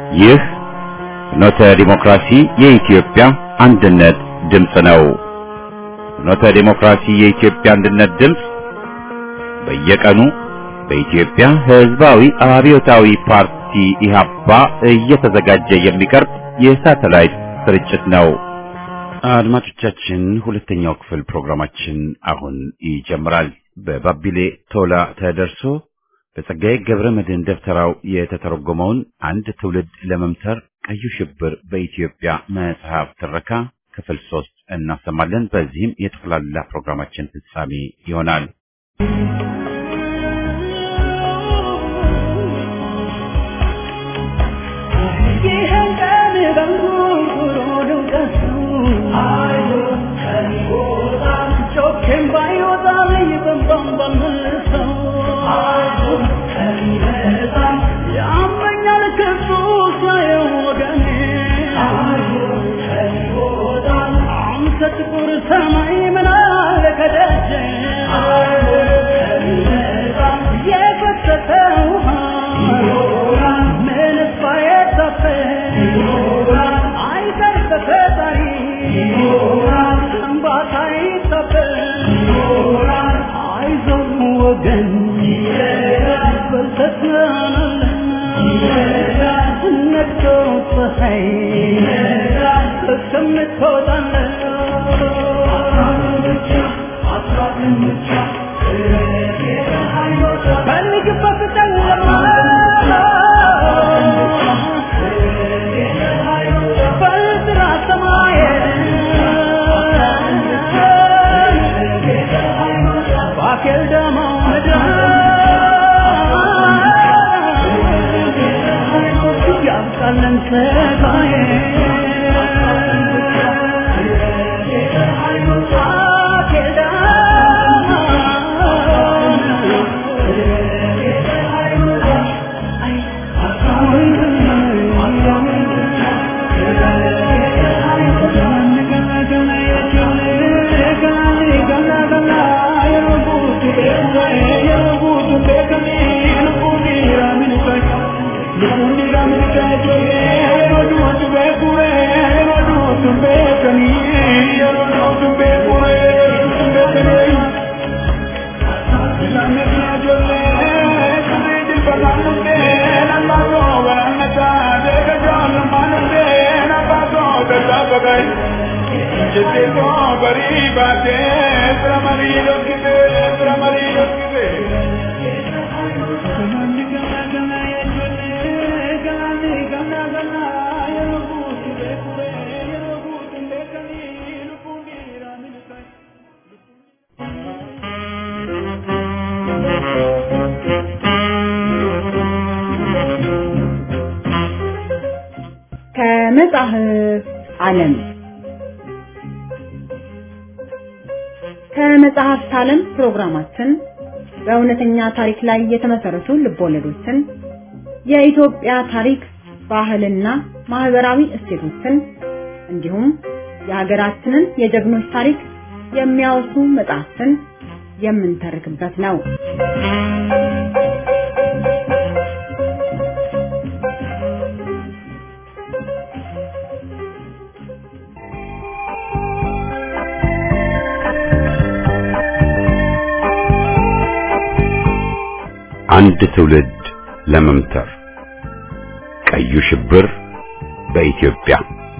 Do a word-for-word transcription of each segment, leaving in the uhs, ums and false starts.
ይህ ፍኖተ ዲሞክራሲ የኢትዮጵያ አንድነት ድምፅ ነው። ፍኖተ ዲሞክራሲ የኢትዮጵያ አንድነት ድምፅ በየቀኑ በኢትዮጵያ ሕዝባዊ አብዮታዊ ፓርቲ ኢህአፓ እየተዘጋጀ የሚቀርብ የሳተላይት ስርጭት ነው። አድማጮቻችን፣ ሁለተኛው ክፍል ፕሮግራማችን አሁን ይጀምራል። በባቢሌ ቶላ ተደርሶ በጸጋዬ ገብረመድህን ደብተራው የተተረጎመውን አንድ ትውልድ ለመምተር ቀዩ ሽብር በኢትዮጵያ መጽሐፍ ትረካ ክፍል ሶስት እናሰማለን። በዚህም የጠቅላላ ፕሮግራማችን ፍጻሜ ይሆናል። ከመጽሐፍ ዓለም ከመጽሐፍ ዓለም ፕሮግራማችን በእውነተኛ ታሪክ ላይ የተመሰረቱ ልቦለዶችን፣ የኢትዮጵያ ታሪክ፣ ባህልና ማህበራዊ እሴቶችን እንዲሁም የሀገራችንን የጀግኖች ታሪክ የሚያወሱ መጽሐፍትን የምንተርክበት ነው። አንድ ትውልድ ለመምተር ቀዩ ሽብር በኢትዮጵያ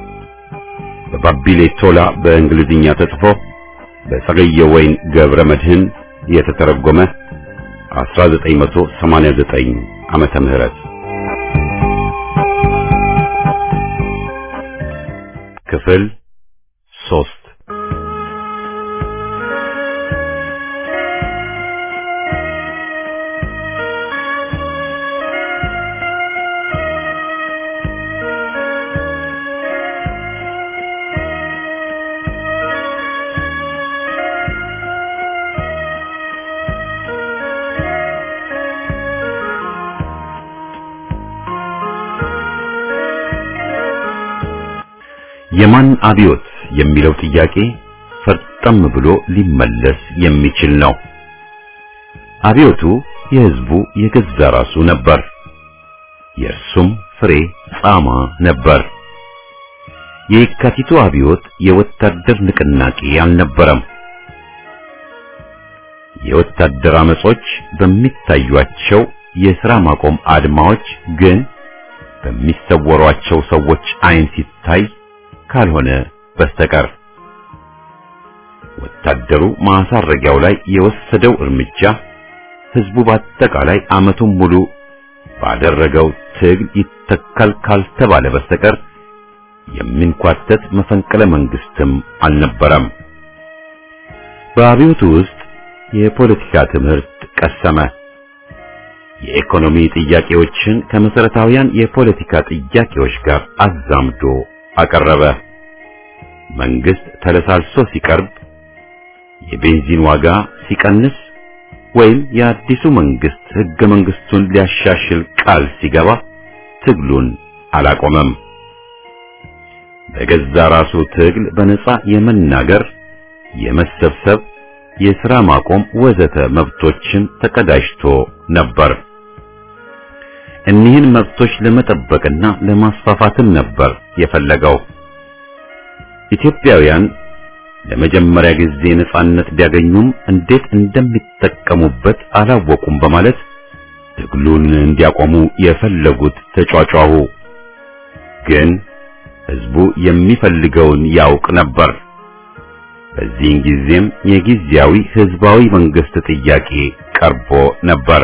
በባቢሌ ቶላ በእንግሊዝኛ ተጽፎ በጸጋዬ ወይን ገብረመድህን የተተረጎመ አስራ ዘጠኝ መቶ ሰማንያ ዘጠኝ ዓመተ ምህረት ክፍል ሶስት የማን አብዮት የሚለው ጥያቄ ፈርጠም ብሎ ሊመለስ የሚችል ነው። አብዮቱ የህዝቡ የገዛ ራሱ ነበር። የእርሱም ፍሬ ጻማ ነበር። የካቲቱ አብዮት የወታደር ንቅናቄ አልነበረም። የወታደር አመጾች በሚታዩአቸው የሥራ ማቆም አድማዎች ግን በሚሰወሯቸው ሰዎች አይን ሲታይ ካልሆነ በስተቀር ወታደሩ ማሳረጊያው ላይ የወሰደው እርምጃ ህዝቡ በአጠቃላይ አመቱን ሙሉ ባደረገው ትግል ይተካል ካልተባለ በስተቀር የሚንኳተት መፈንቅለ መንግስትም አልነበረም። በአብዮቱ ውስጥ የፖለቲካ ትምህርት ቀሰመ። የኢኮኖሚ ጥያቄዎችን ከመሰረታዊያን የፖለቲካ ጥያቄዎች ጋር አዛምዶ አቀረበ። መንግስት ተለሳልሶ ሲቀርብ፣ የቤንዚን ዋጋ ሲቀንስ ወይም የአዲሱ መንግስት ህገ መንግስቱን ሊያሻሽል ቃል ሲገባ ትግሉን አላቆመም። በገዛ ራሱ ትግል በነጻ የመናገር፣ የመሰብሰብ፣ የሥራ ማቆም ወዘተ መብቶችን ተቀዳጅቶ ነበር። እኒህን መብቶች ለመጠበቅና ለማስፋፋትም ነበር የፈለገው። ኢትዮጵያውያን ለመጀመሪያ ጊዜ ነጻነት ቢያገኙም እንዴት እንደሚጠቀሙበት አላወቁም በማለት ትግሉን እንዲያቆሙ የፈለጉት ተጫጫሁ። ግን ህዝቡ የሚፈልገውን ያውቅ ነበር። በዚህን ጊዜም የጊዜያዊ ህዝባዊ መንግስት ጥያቄ ቀርቦ ነበር።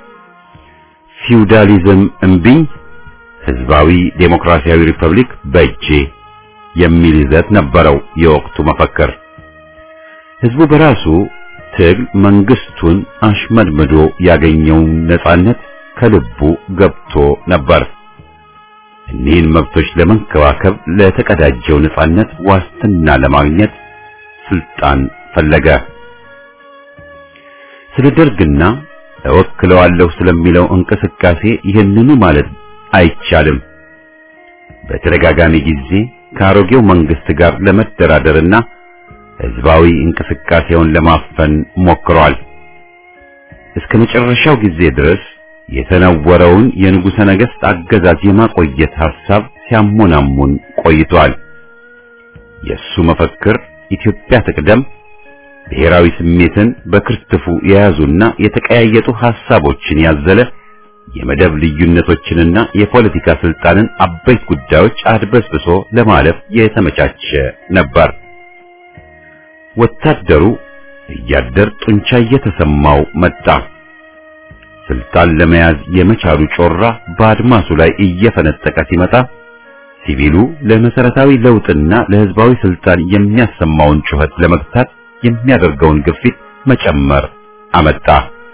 ፊውዳሊዝም እምቢኝ፣ ህዝባዊ ዴሞክራሲያዊ ሪፐብሊክ በእጄ የሚል ይዘት ነበረው የወቅቱ መፈክር። ህዝቡ በራሱ ትግል መንግስቱን አሽመድምዶ ያገኘውን ነጻነት ከልቡ ገብቶ ነበር። እኒህን መብቶች ለመንከባከብ ለተቀዳጀው ነጻነት ዋስትና ለማግኘት ስልጣን ፈለገ። ስለ ደርግና እወክለዋለሁ ስለሚለው እንቅስቃሴ ይህንኑ ማለት አይቻልም። በተደጋጋሚ ጊዜ ከአሮጌው መንግስት ጋር ለመደራደርና ህዝባዊ እንቅስቃሴውን ለማፈን ሞክሯል። እስከ መጨረሻው ጊዜ ድረስ የተነወረውን የንጉሠ ነገሥት አገዛዝ የማቆየት ሐሳብ ሲያሞናሙን ቆይቷል። የሱ መፈክር ኢትዮጵያ ትቅደም፣ ብሔራዊ ስሜትን በክርትፉ የያዙና የተቀያየጡ ሐሳቦችን ያዘለ የመደብ ልዩነቶችንና የፖለቲካ ስልጣንን አበይት ጉዳዮች አድበስብሶ ለማለፍ የተመቻቸ ነበር። ወታደሩ እያደር ጡንቻ እየተሰማው መጣ። ስልጣን ለመያዝ የመቻሉ ጮራ በአድማሱ ላይ እየፈነጠቀ ሲመጣ ሲቪሉ ለመሰረታዊ ለውጥና ለህዝባዊ ስልጣን የሚያሰማውን ጩኸት ለመግታት የሚያደርገውን ግፊት መጨመር አመጣ።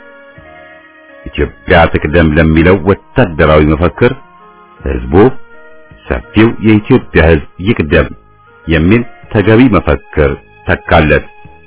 ኢትዮጵያ ትቅደም ለሚለው ወታደራዊ መፈክር ህዝቡ ሰፊው የኢትዮጵያ ህዝብ ይቅደም የሚል ተገቢ መፈክር ተካለት።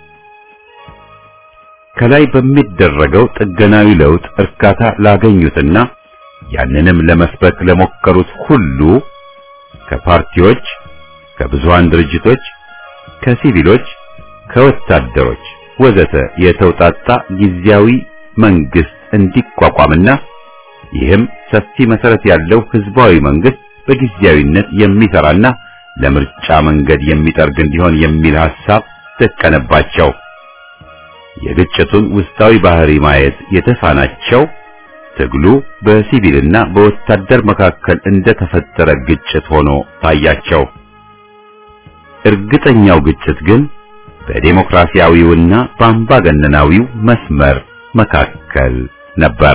ከላይ በሚደረገው ጥገናዊ ለውጥ እርካታ ላገኙትና ያንንም ለመስበክ ለሞከሩት ሁሉ ከፓርቲዎች፣ ከብዙሃን ድርጅቶች፣ ከሲቪሎች፣ ከወታደሮች ወዘተ የተውጣጣ ጊዜያዊ መንግስት እንዲቋቋምና ይህም ሰፊ መሰረት ያለው ህዝባዊ መንግስት በጊዜያዊነት የሚሰራና ለምርጫ መንገድ የሚጠርግ እንዲሆን የሚል ሐሳብ ተቀነባቸው። የግጭቱን ውስጣዊ ባህሪ ማየት የተሳናቸው ትግሉ በሲቪልና በወታደር መካከል እንደተፈጠረ ግጭት ሆኖ ታያቸው። እርግጠኛው ግጭት ግን በዲሞክራሲያዊውና በአምባገነናዊው መስመር መካከል ነበር።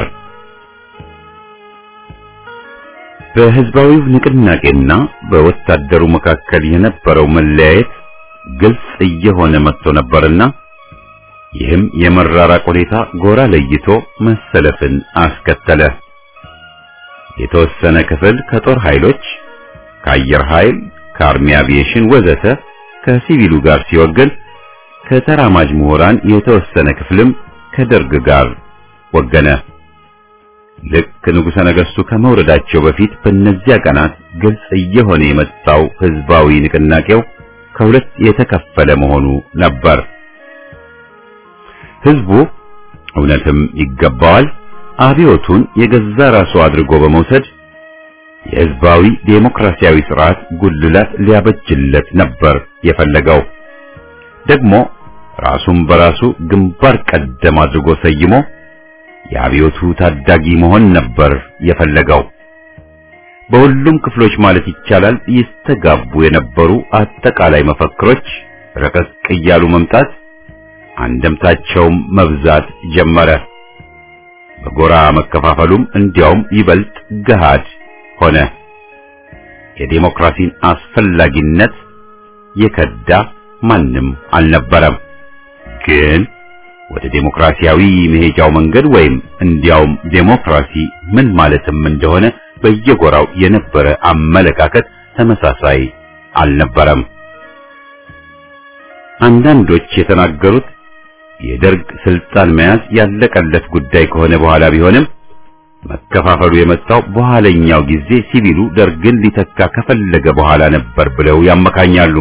በህዝባዊው ንቅናቄና በወታደሩ መካከል የነበረው መለያየት ግልጽ እየሆነ መጥቶ ነበርና ይህም የመራራቅ ሁኔታ ጎራ ለይቶ መሰለፍን አስከተለ። የተወሰነ ክፍል ከጦር ኃይሎች፣ ከአየር ኃይል፣ ከአርሚ አቪዬሽን ወዘተ ከሲቪሉ ጋር ሲወገን፣ ከተራማጅ ምሁራን የተወሰነ ክፍልም ከደርግ ጋር ወገነ። ልክ ንጉሠ ነገሥቱ ከመውረዳቸው በፊት በእነዚያ ቀናት ግልጽ እየሆነ የመጣው ህዝባዊ ንቅናቄው ከሁለት የተከፈለ መሆኑ ነበር። ህዝቡ እውነትም ይገባዋል አብዮቱን የገዛ ራሱ አድርጎ በመውሰድ የህዝባዊ ዴሞክራሲያዊ ስርዓት ጉልላት ሊያበጅለት ነበር የፈለገው። ደግሞ ራሱን በራሱ ግንባር ቀደም አድርጎ ሰይሞ የአብዮቱ ታዳጊ መሆን ነበር የፈለገው። በሁሉም ክፍሎች ማለት ይቻላል ይስተጋቡ የነበሩ አጠቃላይ መፈክሮች ረቀቅ እያሉ መምጣት፣ አንደምታቸውም መብዛት ጀመረ። በጎራ መከፋፈሉም እንዲያውም ይበልጥ ገሃድ ሆነ። የዴሞክራሲን አስፈላጊነት የከዳ ማንም አልነበረም። ግን ወደ ዴሞክራሲያዊ መሄጃው መንገድ ወይም እንዲያውም ዴሞክራሲ ምን ማለትም እንደሆነ በየጎራው የነበረ አመለካከት ተመሳሳይ አልነበረም። አንዳንዶች የተናገሩት የደርግ ስልጣን መያዝ ያለቀለት ጉዳይ ከሆነ በኋላ ቢሆንም መከፋፈሉ የመጣው በኋለኛው ጊዜ ሲቪሉ ደርግን ሊተካ ከፈለገ በኋላ ነበር ብለው ያመካኛሉ።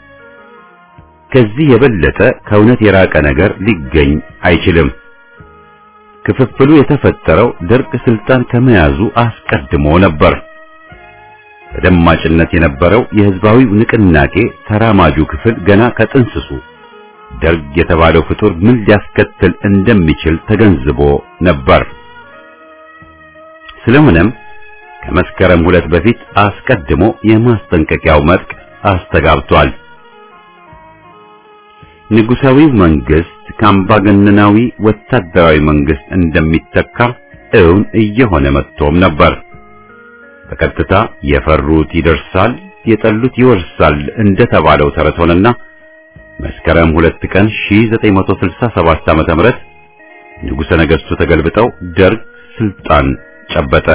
ከዚህ የበለጠ ከእውነት የራቀ ነገር ሊገኝ አይችልም። ክፍፍሉ የተፈጠረው ደርግ ስልጣን ከመያዙ አስቀድሞ ነበር። ተደማጭነት የነበረው የህዝባዊው ንቅናቄ ተራማጁ ክፍል ገና ከጥንስሱ ደርግ የተባለው ፍጡር ምን ሊያስከትል እንደሚችል ተገንዝቦ ነበር። ስለሆነም ከመስከረም ሁለት በፊት አስቀድሞ የማስጠንቀቂያው መልእክት አስተጋብቷል። ንጉሳዊው መንግስት ከአምባገነናዊ ወታደራዊ መንግስት እንደሚተካ እውን እየሆነ መጥቶም ነበር። በቀጥታ የፈሩት ይደርሳል፣ የጠሉት ይወርሳል እንደተባለው ተረት ሆነና መስከረም ሁለት ቀን ሺህ ዘጠኝ መቶ ስልሳ ሰባት ዓመተ ምህረት ንጉሠ ነገሥቱ ተገልብጠው ደርግ ስልጣን ጨበጠ።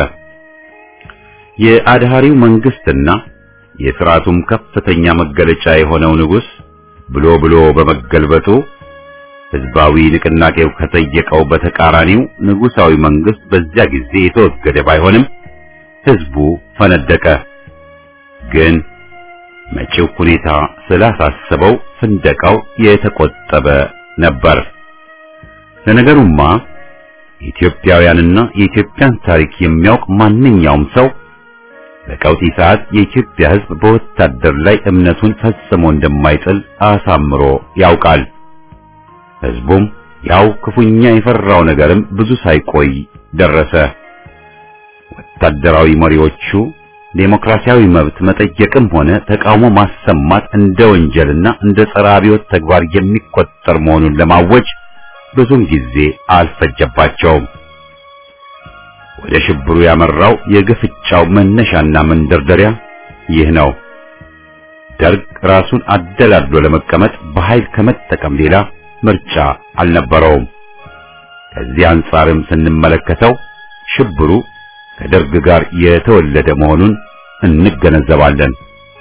የአድሃሪው መንግስትና የሥርዓቱም ከፍተኛ መገለጫ የሆነው ንጉሥ ብሎ ብሎ በመገልበጡ ህዝባዊ ንቅናቄው ከጠየቀው በተቃራኒው ንጉሳዊ መንግስት በዚያ ጊዜ የተወገደ ባይሆንም ህዝቡ ፈነደቀ። ግን መጪው ሁኔታ ስላሳሰበው ፍንደቃው የተቆጠበ ነበር። ለነገሩማ ኢትዮጵያውያንና የኢትዮጵያን ታሪክ የሚያውቅ ማንኛውም ሰው በቀውጢ ሰዓት የኢትዮጵያ ህዝብ በወታደር ላይ እምነቱን ፈጽሞ እንደማይጥል አሳምሮ ያውቃል። ህዝቡም ያው ክፉኛ የፈራው ነገርም ብዙ ሳይቆይ ደረሰ። ወታደራዊ መሪዎቹ ዴሞክራሲያዊ መብት መጠየቅም ሆነ ተቃውሞ ማሰማት እንደ ወንጀልና እንደ ጸረ አብዮት ተግባር የሚቆጠር መሆኑን ለማወጅ ብዙም ጊዜ አልፈጀባቸውም። ወደ ሽብሩ ያመራው የግፍጫው መነሻና መንደርደሪያ ይህ ነው። ደርግ ራሱን አደላድሎ ለመቀመጥ በኃይል ከመጠቀም ሌላ ምርጫ አልነበረውም። ከዚህ አንጻርም ስንመለከተው ሽብሩ ከደርግ ጋር የተወለደ መሆኑን እንገነዘባለን።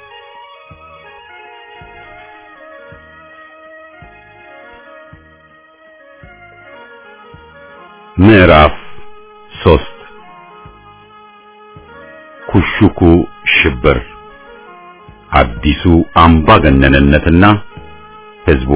ምዕራፍ ሶስት ኩሹኩ ሽብር፣ አዲሱ አምባገነንነትና ህዝቡ።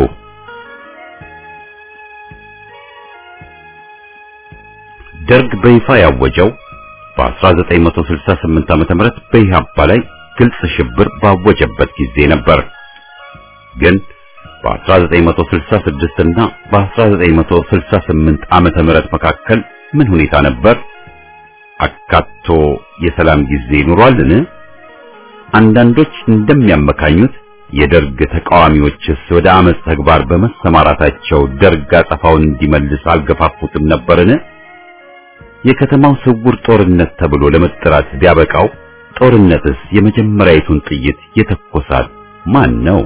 ደርግ በይፋ ያወጀው በአስራ ዘጠኝ መቶ ስልሳ ስምንት ዓመተ ምህረት በኢህአፓ ላይ ግልጽ ሽብር ባወጀበት ጊዜ ነበር። ግን በአስራ ዘጠኝ መቶ ስልሳ ስድስት እና በአስራ ዘጠኝ መቶ ስልሳ ስምንት ዓመተ ምህረት መካከል ምን ሁኔታ ነበር? አካቶ የሰላም ጊዜ ኑሯልን? አንዳንዶች እንደሚያመካኙት የደርግ ተቃዋሚዎችስ ወደ አመጽ ተግባር በመሰማራታቸው ደርግ አጸፋውን እንዲመልስ አልገፋፉትም ነበርን? የከተማው ስውር ጦርነት ተብሎ ለመጠራት ቢያበቃው ጦርነትስ የመጀመሪያይቱን ጥይት የተኮሳት ማን ነው?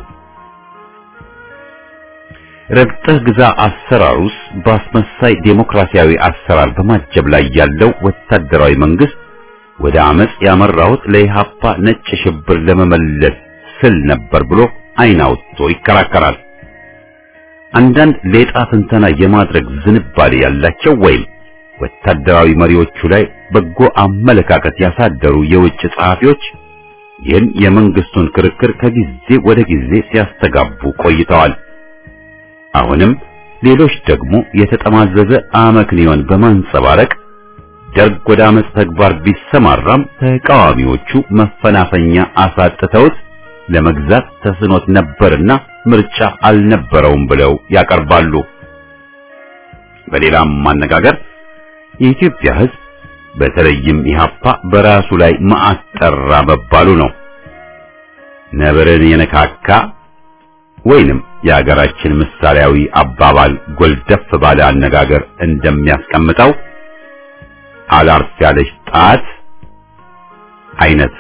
ረግጠህ ግዛ አሰራሩስ በአስመሳይ ዴሞክራሲያዊ አሰራር በማጀብ ላይ ያለው ወታደራዊ መንግስት ወደ አመጽ ያመራሁት ለኢህአፓ ነጭ ሽብር ለመመለስ ስል ነበር ብሎ አይን አውጥቶ ይከራከራል። አንዳንድ ሌጣ ትንተና የማድረግ ዝንባሌ ያላቸው ወይም ወታደራዊ መሪዎቹ ላይ በጎ አመለካከት ያሳደሩ የውጭ ጸሐፊዎች ይህን የመንግስቱን ክርክር ከጊዜ ወደ ጊዜ ሲያስተጋቡ ቆይተዋል። አሁንም ሌሎች ደግሞ የተጠማዘዘ አመክንዮን በማንጸባረቅ ደርግ ወደ አመጽ ተግባር ቢሰማራም ተቃዋሚዎቹ መፈናፈኛ አሳጥተውት ለመግዛት ተስኖት ነበርና ምርጫ አልነበረውም ብለው ያቀርባሉ። በሌላም ማነጋገር የኢትዮጵያ ሕዝብ በተለይም ኢህአፓ በራሱ ላይ ማአጠራ መባሉ ነው። ነብርን የነካካ ወይንም የሀገራችን ምሳሌያዊ አባባል ጎልደፍ ባለ አነጋገር እንደሚያስቀምጠው አላርፍ ያለች ጣት አይነት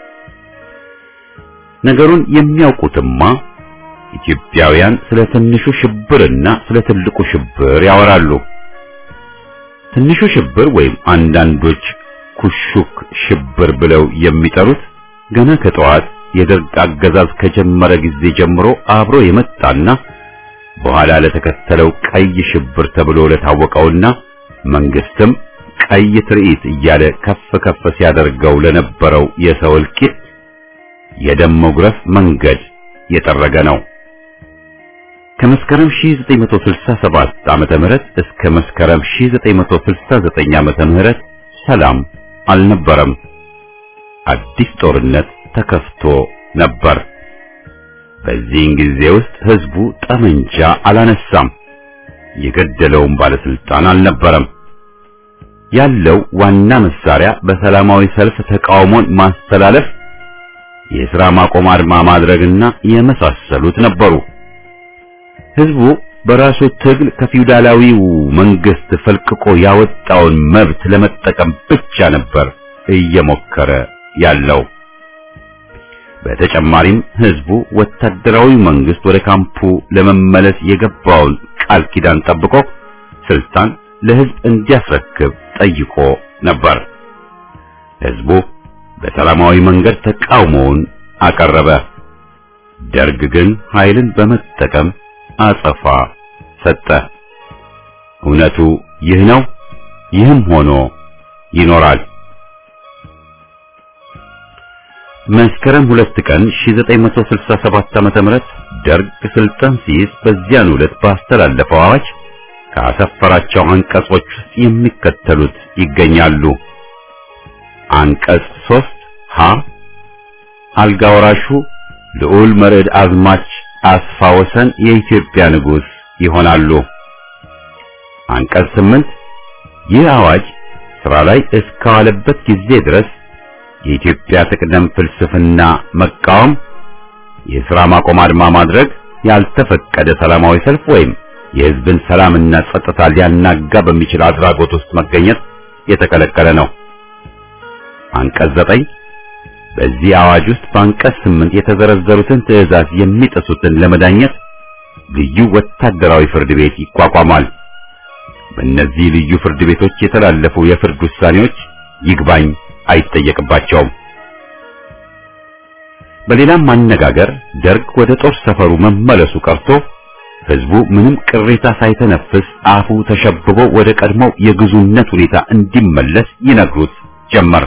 ነገሩን የሚያውቁትማ ኢትዮጵያውያን ስለ ትንሹ ሽብርና ስለ ትልቁ ሽብር ያወራሉ። ትንሹ ሽብር ወይም አንዳንዶች ኩሹክ ሽብር ብለው የሚጠሩት ገና ከጠዋት የደርግ አገዛዝ ከጀመረ ጊዜ ጀምሮ አብሮ የመጣና በኋላ ለተከተለው ቀይ ሽብር ተብሎ ለታወቀውና መንግስትም ቀይ ትርኢት እያለ ከፍ ከፍ ሲያደርገው ለነበረው የሰው እልቂት የደም መጉረፍ መንገድ የጠረገ ነው። ከመስከረም ሺህ ዘጠኝ መቶ ስልሳ ሰባት ዓመተ ምህረት እስከ መስከረም ሺህ ዘጠኝ መቶ ስልሳ ዘጠኝ ዓመተ ምህረት ሰላም አልነበረም። አዲስ ጦርነት ተከፍቶ ነበር። በዚህን ጊዜ ውስጥ ህዝቡ ጠመንጃ አላነሳም። የገደለውም ባለስልጣን አልነበረም። ያለው ዋና መሳሪያ በሰላማዊ ሰልፍ ተቃውሞን ማስተላለፍ፣ የሥራ ማቆም አድማ ማድረግና የመሳሰሉት ነበሩ። ህዝቡ በራሱ ትግል ከፊውዳላዊው መንግስት ፈልቅቆ ያወጣውን መብት ለመጠቀም ብቻ ነበር እየሞከረ ያለው። በተጨማሪም ህዝቡ ወታደራዊ መንግስት ወደ ካምፑ ለመመለስ የገባውን ቃል ኪዳን ጠብቆ ስልጣን ለህዝብ እንዲያስረክብ ጠይቆ ነበር። ህዝቡ በሰላማዊ መንገድ ተቃውሞውን አቀረበ። ደርግ ግን ኃይልን በመጠቀም አጸፋ ሰጠ። እውነቱ ይህ ነው። ይህም ሆኖ ይኖራል። መስከረም ሁለት ቀን ሺህ ዘጠኝ መቶ ስልሳ ሰባት ዓመተ ምህረት ደርግ ስልጣን ሲይዝ በዚያን ዕለት ባስተላለፈው አዋጅ ካሰፈራቸው አንቀጾች ውስጥ የሚከተሉት ይገኛሉ። አንቀጽ ሶስት ሀ አልጋ ወራሹ ልዑል መርዕድ አዝማች አስፋ ወሰን የኢትዮጵያ ንጉሥ ይሆናሉ። አንቀጽ ስምንት ይህ አዋጅ ሥራ ላይ እስካዋለበት ጊዜ ድረስ የኢትዮጵያ ተቅደም ፍልስፍና መቃወም፣ የሥራ ማቆም አድማ ማድረግ፣ ያልተፈቀደ ሰላማዊ ሰልፍ ወይም የሕዝብን ሰላምና ጸጥታ ሊያናጋ በሚችል አድራጎት ውስጥ መገኘት የተከለከለ ነው። አንቀጽ ዘጠኝ በዚህ አዋጅ ውስጥ በአንቀጽ ስምንት የተዘረዘሩትን ትዕዛዝ የሚጥሱትን ለመዳኘት ልዩ ወታደራዊ ፍርድ ቤት ይቋቋማል። በእነዚህ ልዩ ፍርድ ቤቶች የተላለፉ የፍርድ ውሳኔዎች ይግባኝ አይጠየቅባቸውም። በሌላም ማነጋገር ደርግ ወደ ጦር ሰፈሩ መመለሱ ቀርቶ ህዝቡ ምንም ቅሬታ ሳይተነፍስ አፉ ተሸብቦ ወደ ቀድሞው የግዙነት ሁኔታ እንዲመለስ ይነግሩት ጀመር።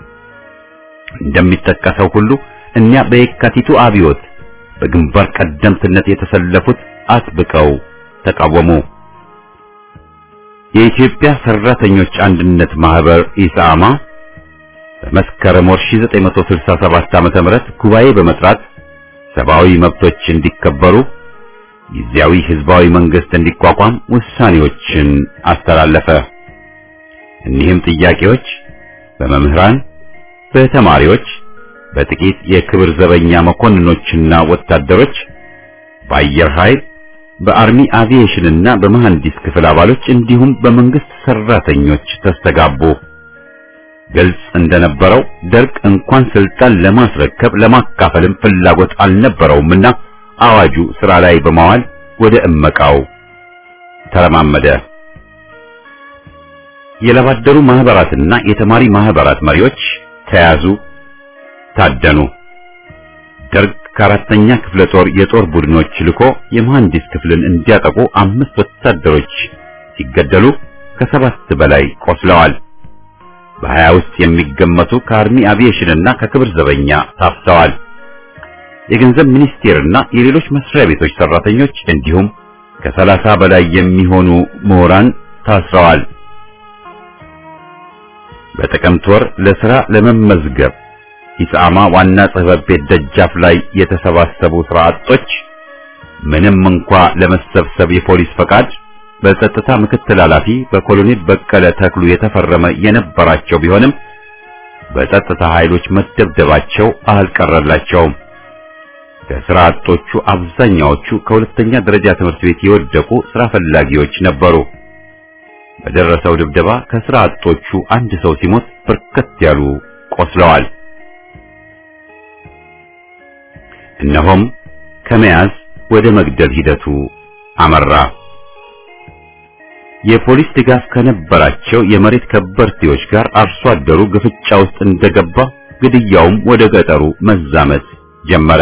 እንደሚጠቀሰው ሁሉ እኛ በየካቲቱ አብዮት በግንባር ቀደምትነት የተሰለፉት አጥብቀው ተቃወሙ። የኢትዮጵያ ሰራተኞች አንድነት ማህበር ኢሳማ በመስከረም ወር ሺህ ዘጠኝ መቶ ስልሳ ሰባት ዓመተ ምህረት ጉባኤ በመጥራት ሰብአዊ መብቶች እንዲከበሩ፣ ጊዜያዊ ህዝባዊ መንግስት እንዲቋቋም ውሳኔዎችን አስተላለፈ። እኒህም ጥያቄዎች በመምህራን፣ በተማሪዎች፣ በጥቂት የክብር ዘበኛ መኮንኖችና ወታደሮች፣ በአየር ኃይል፣ በአርሚ አቪዬሽንና በመሐንዲስ ክፍል አባሎች እንዲሁም በመንግስት ሰራተኞች ተስተጋቡ። ግልጽ እንደነበረው ደርግ እንኳን ስልጣን ለማስረከብ ለማካፈልም ፍላጎት አልነበረውምና አዋጁ ስራ ላይ በማዋል ወደ እመቃው ተረማመደ። የለባደሩ ማህበራትና የተማሪ ማህበራት መሪዎች ተያዙ፣ ታደኑ። ደርግ ከአራተኛ ክፍለ ጦር የጦር ቡድኖች ልኮ የመሐንዲስ ክፍልን እንዲያጠቁ አምስት ወታደሮች ሲገደሉ ከሰባት በላይ ቆስለዋል። በሀያ ውስጥ የሚገመቱ ከአርሚ አቪዬሽንና ከክብር ዘበኛ ታፍሰዋል። የገንዘብ ሚኒስቴርና የሌሎች መስሪያ ቤቶች ሰራተኞች እንዲሁም ከሰላሳ በላይ የሚሆኑ ምሁራን ታስረዋል። በጥቅምት ወር ለሥራ ለመመዝገብ ኢሳማ ዋና ጽሕፈት ቤት ደጃፍ ላይ የተሰባሰቡ ሥራ አጦች ምንም እንኳ ለመሰብሰብ የፖሊስ ፈቃድ በጸጥታ ምክትል ኃላፊ በኮሎኔል በቀለ ተክሉ የተፈረመ የነበራቸው ቢሆንም በጸጥታ ኃይሎች መደብደባቸው አልቀረላቸውም። ከሥራ አጦቹ አብዛኛዎቹ ከሁለተኛ ደረጃ ትምህርት ቤት የወደቁ ሥራ ፈላጊዎች ነበሩ። በደረሰው ድብደባ ከሥራ አጦቹ አንድ ሰው ሲሞት በርከት ያሉ ቆስለዋል። እነሆም ከመያዝ ወደ መግደል ሂደቱ አመራ። የፖሊስ ድጋፍ ከነበራቸው የመሬት ከበርቴዎች ጋር አርሶ አደሩ ግፍጫ ውስጥ እንደገባ ግድያውም ወደ ገጠሩ መዛመት ጀመረ።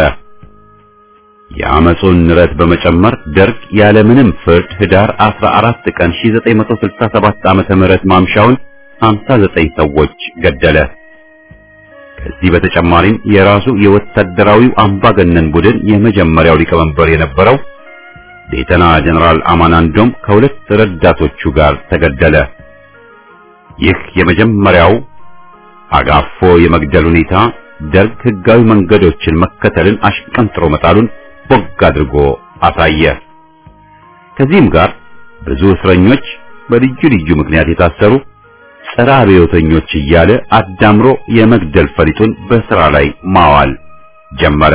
የአመጹን ንረት በመጨመር ደርግ ያለምንም ፍርድ ህዳር አስራ አራት ቀን ሺህ ዘጠኝ መቶ ስልሳ ሰባት ዓመተ ምህረት ማምሻውን ሃምሳ ዘጠኝ ሰዎች ገደለ። ከዚህ በተጨማሪም የራሱ የወታደራዊው አምባገነን ቡድን የመጀመሪያው ሊቀመንበር የነበረው ሌተና ጀነራል አማናንዶም ከሁለት ረዳቶቹ ጋር ተገደለ። ይህ የመጀመሪያው አጋፎ የመግደል ሁኔታ ደርግ ህጋዊ መንገዶችን መከተልን አሽቀንጥሮ መጣሉን ቦግ አድርጎ አሳየ። ከዚህም ጋር ብዙ እስረኞች በልዩ ልዩ ምክንያት የታሰሩ ጸረ አብዮተኞች እያለ አዳምሮ የመግደል ፈሊጡን በሥራ ላይ ማዋል ጀመረ።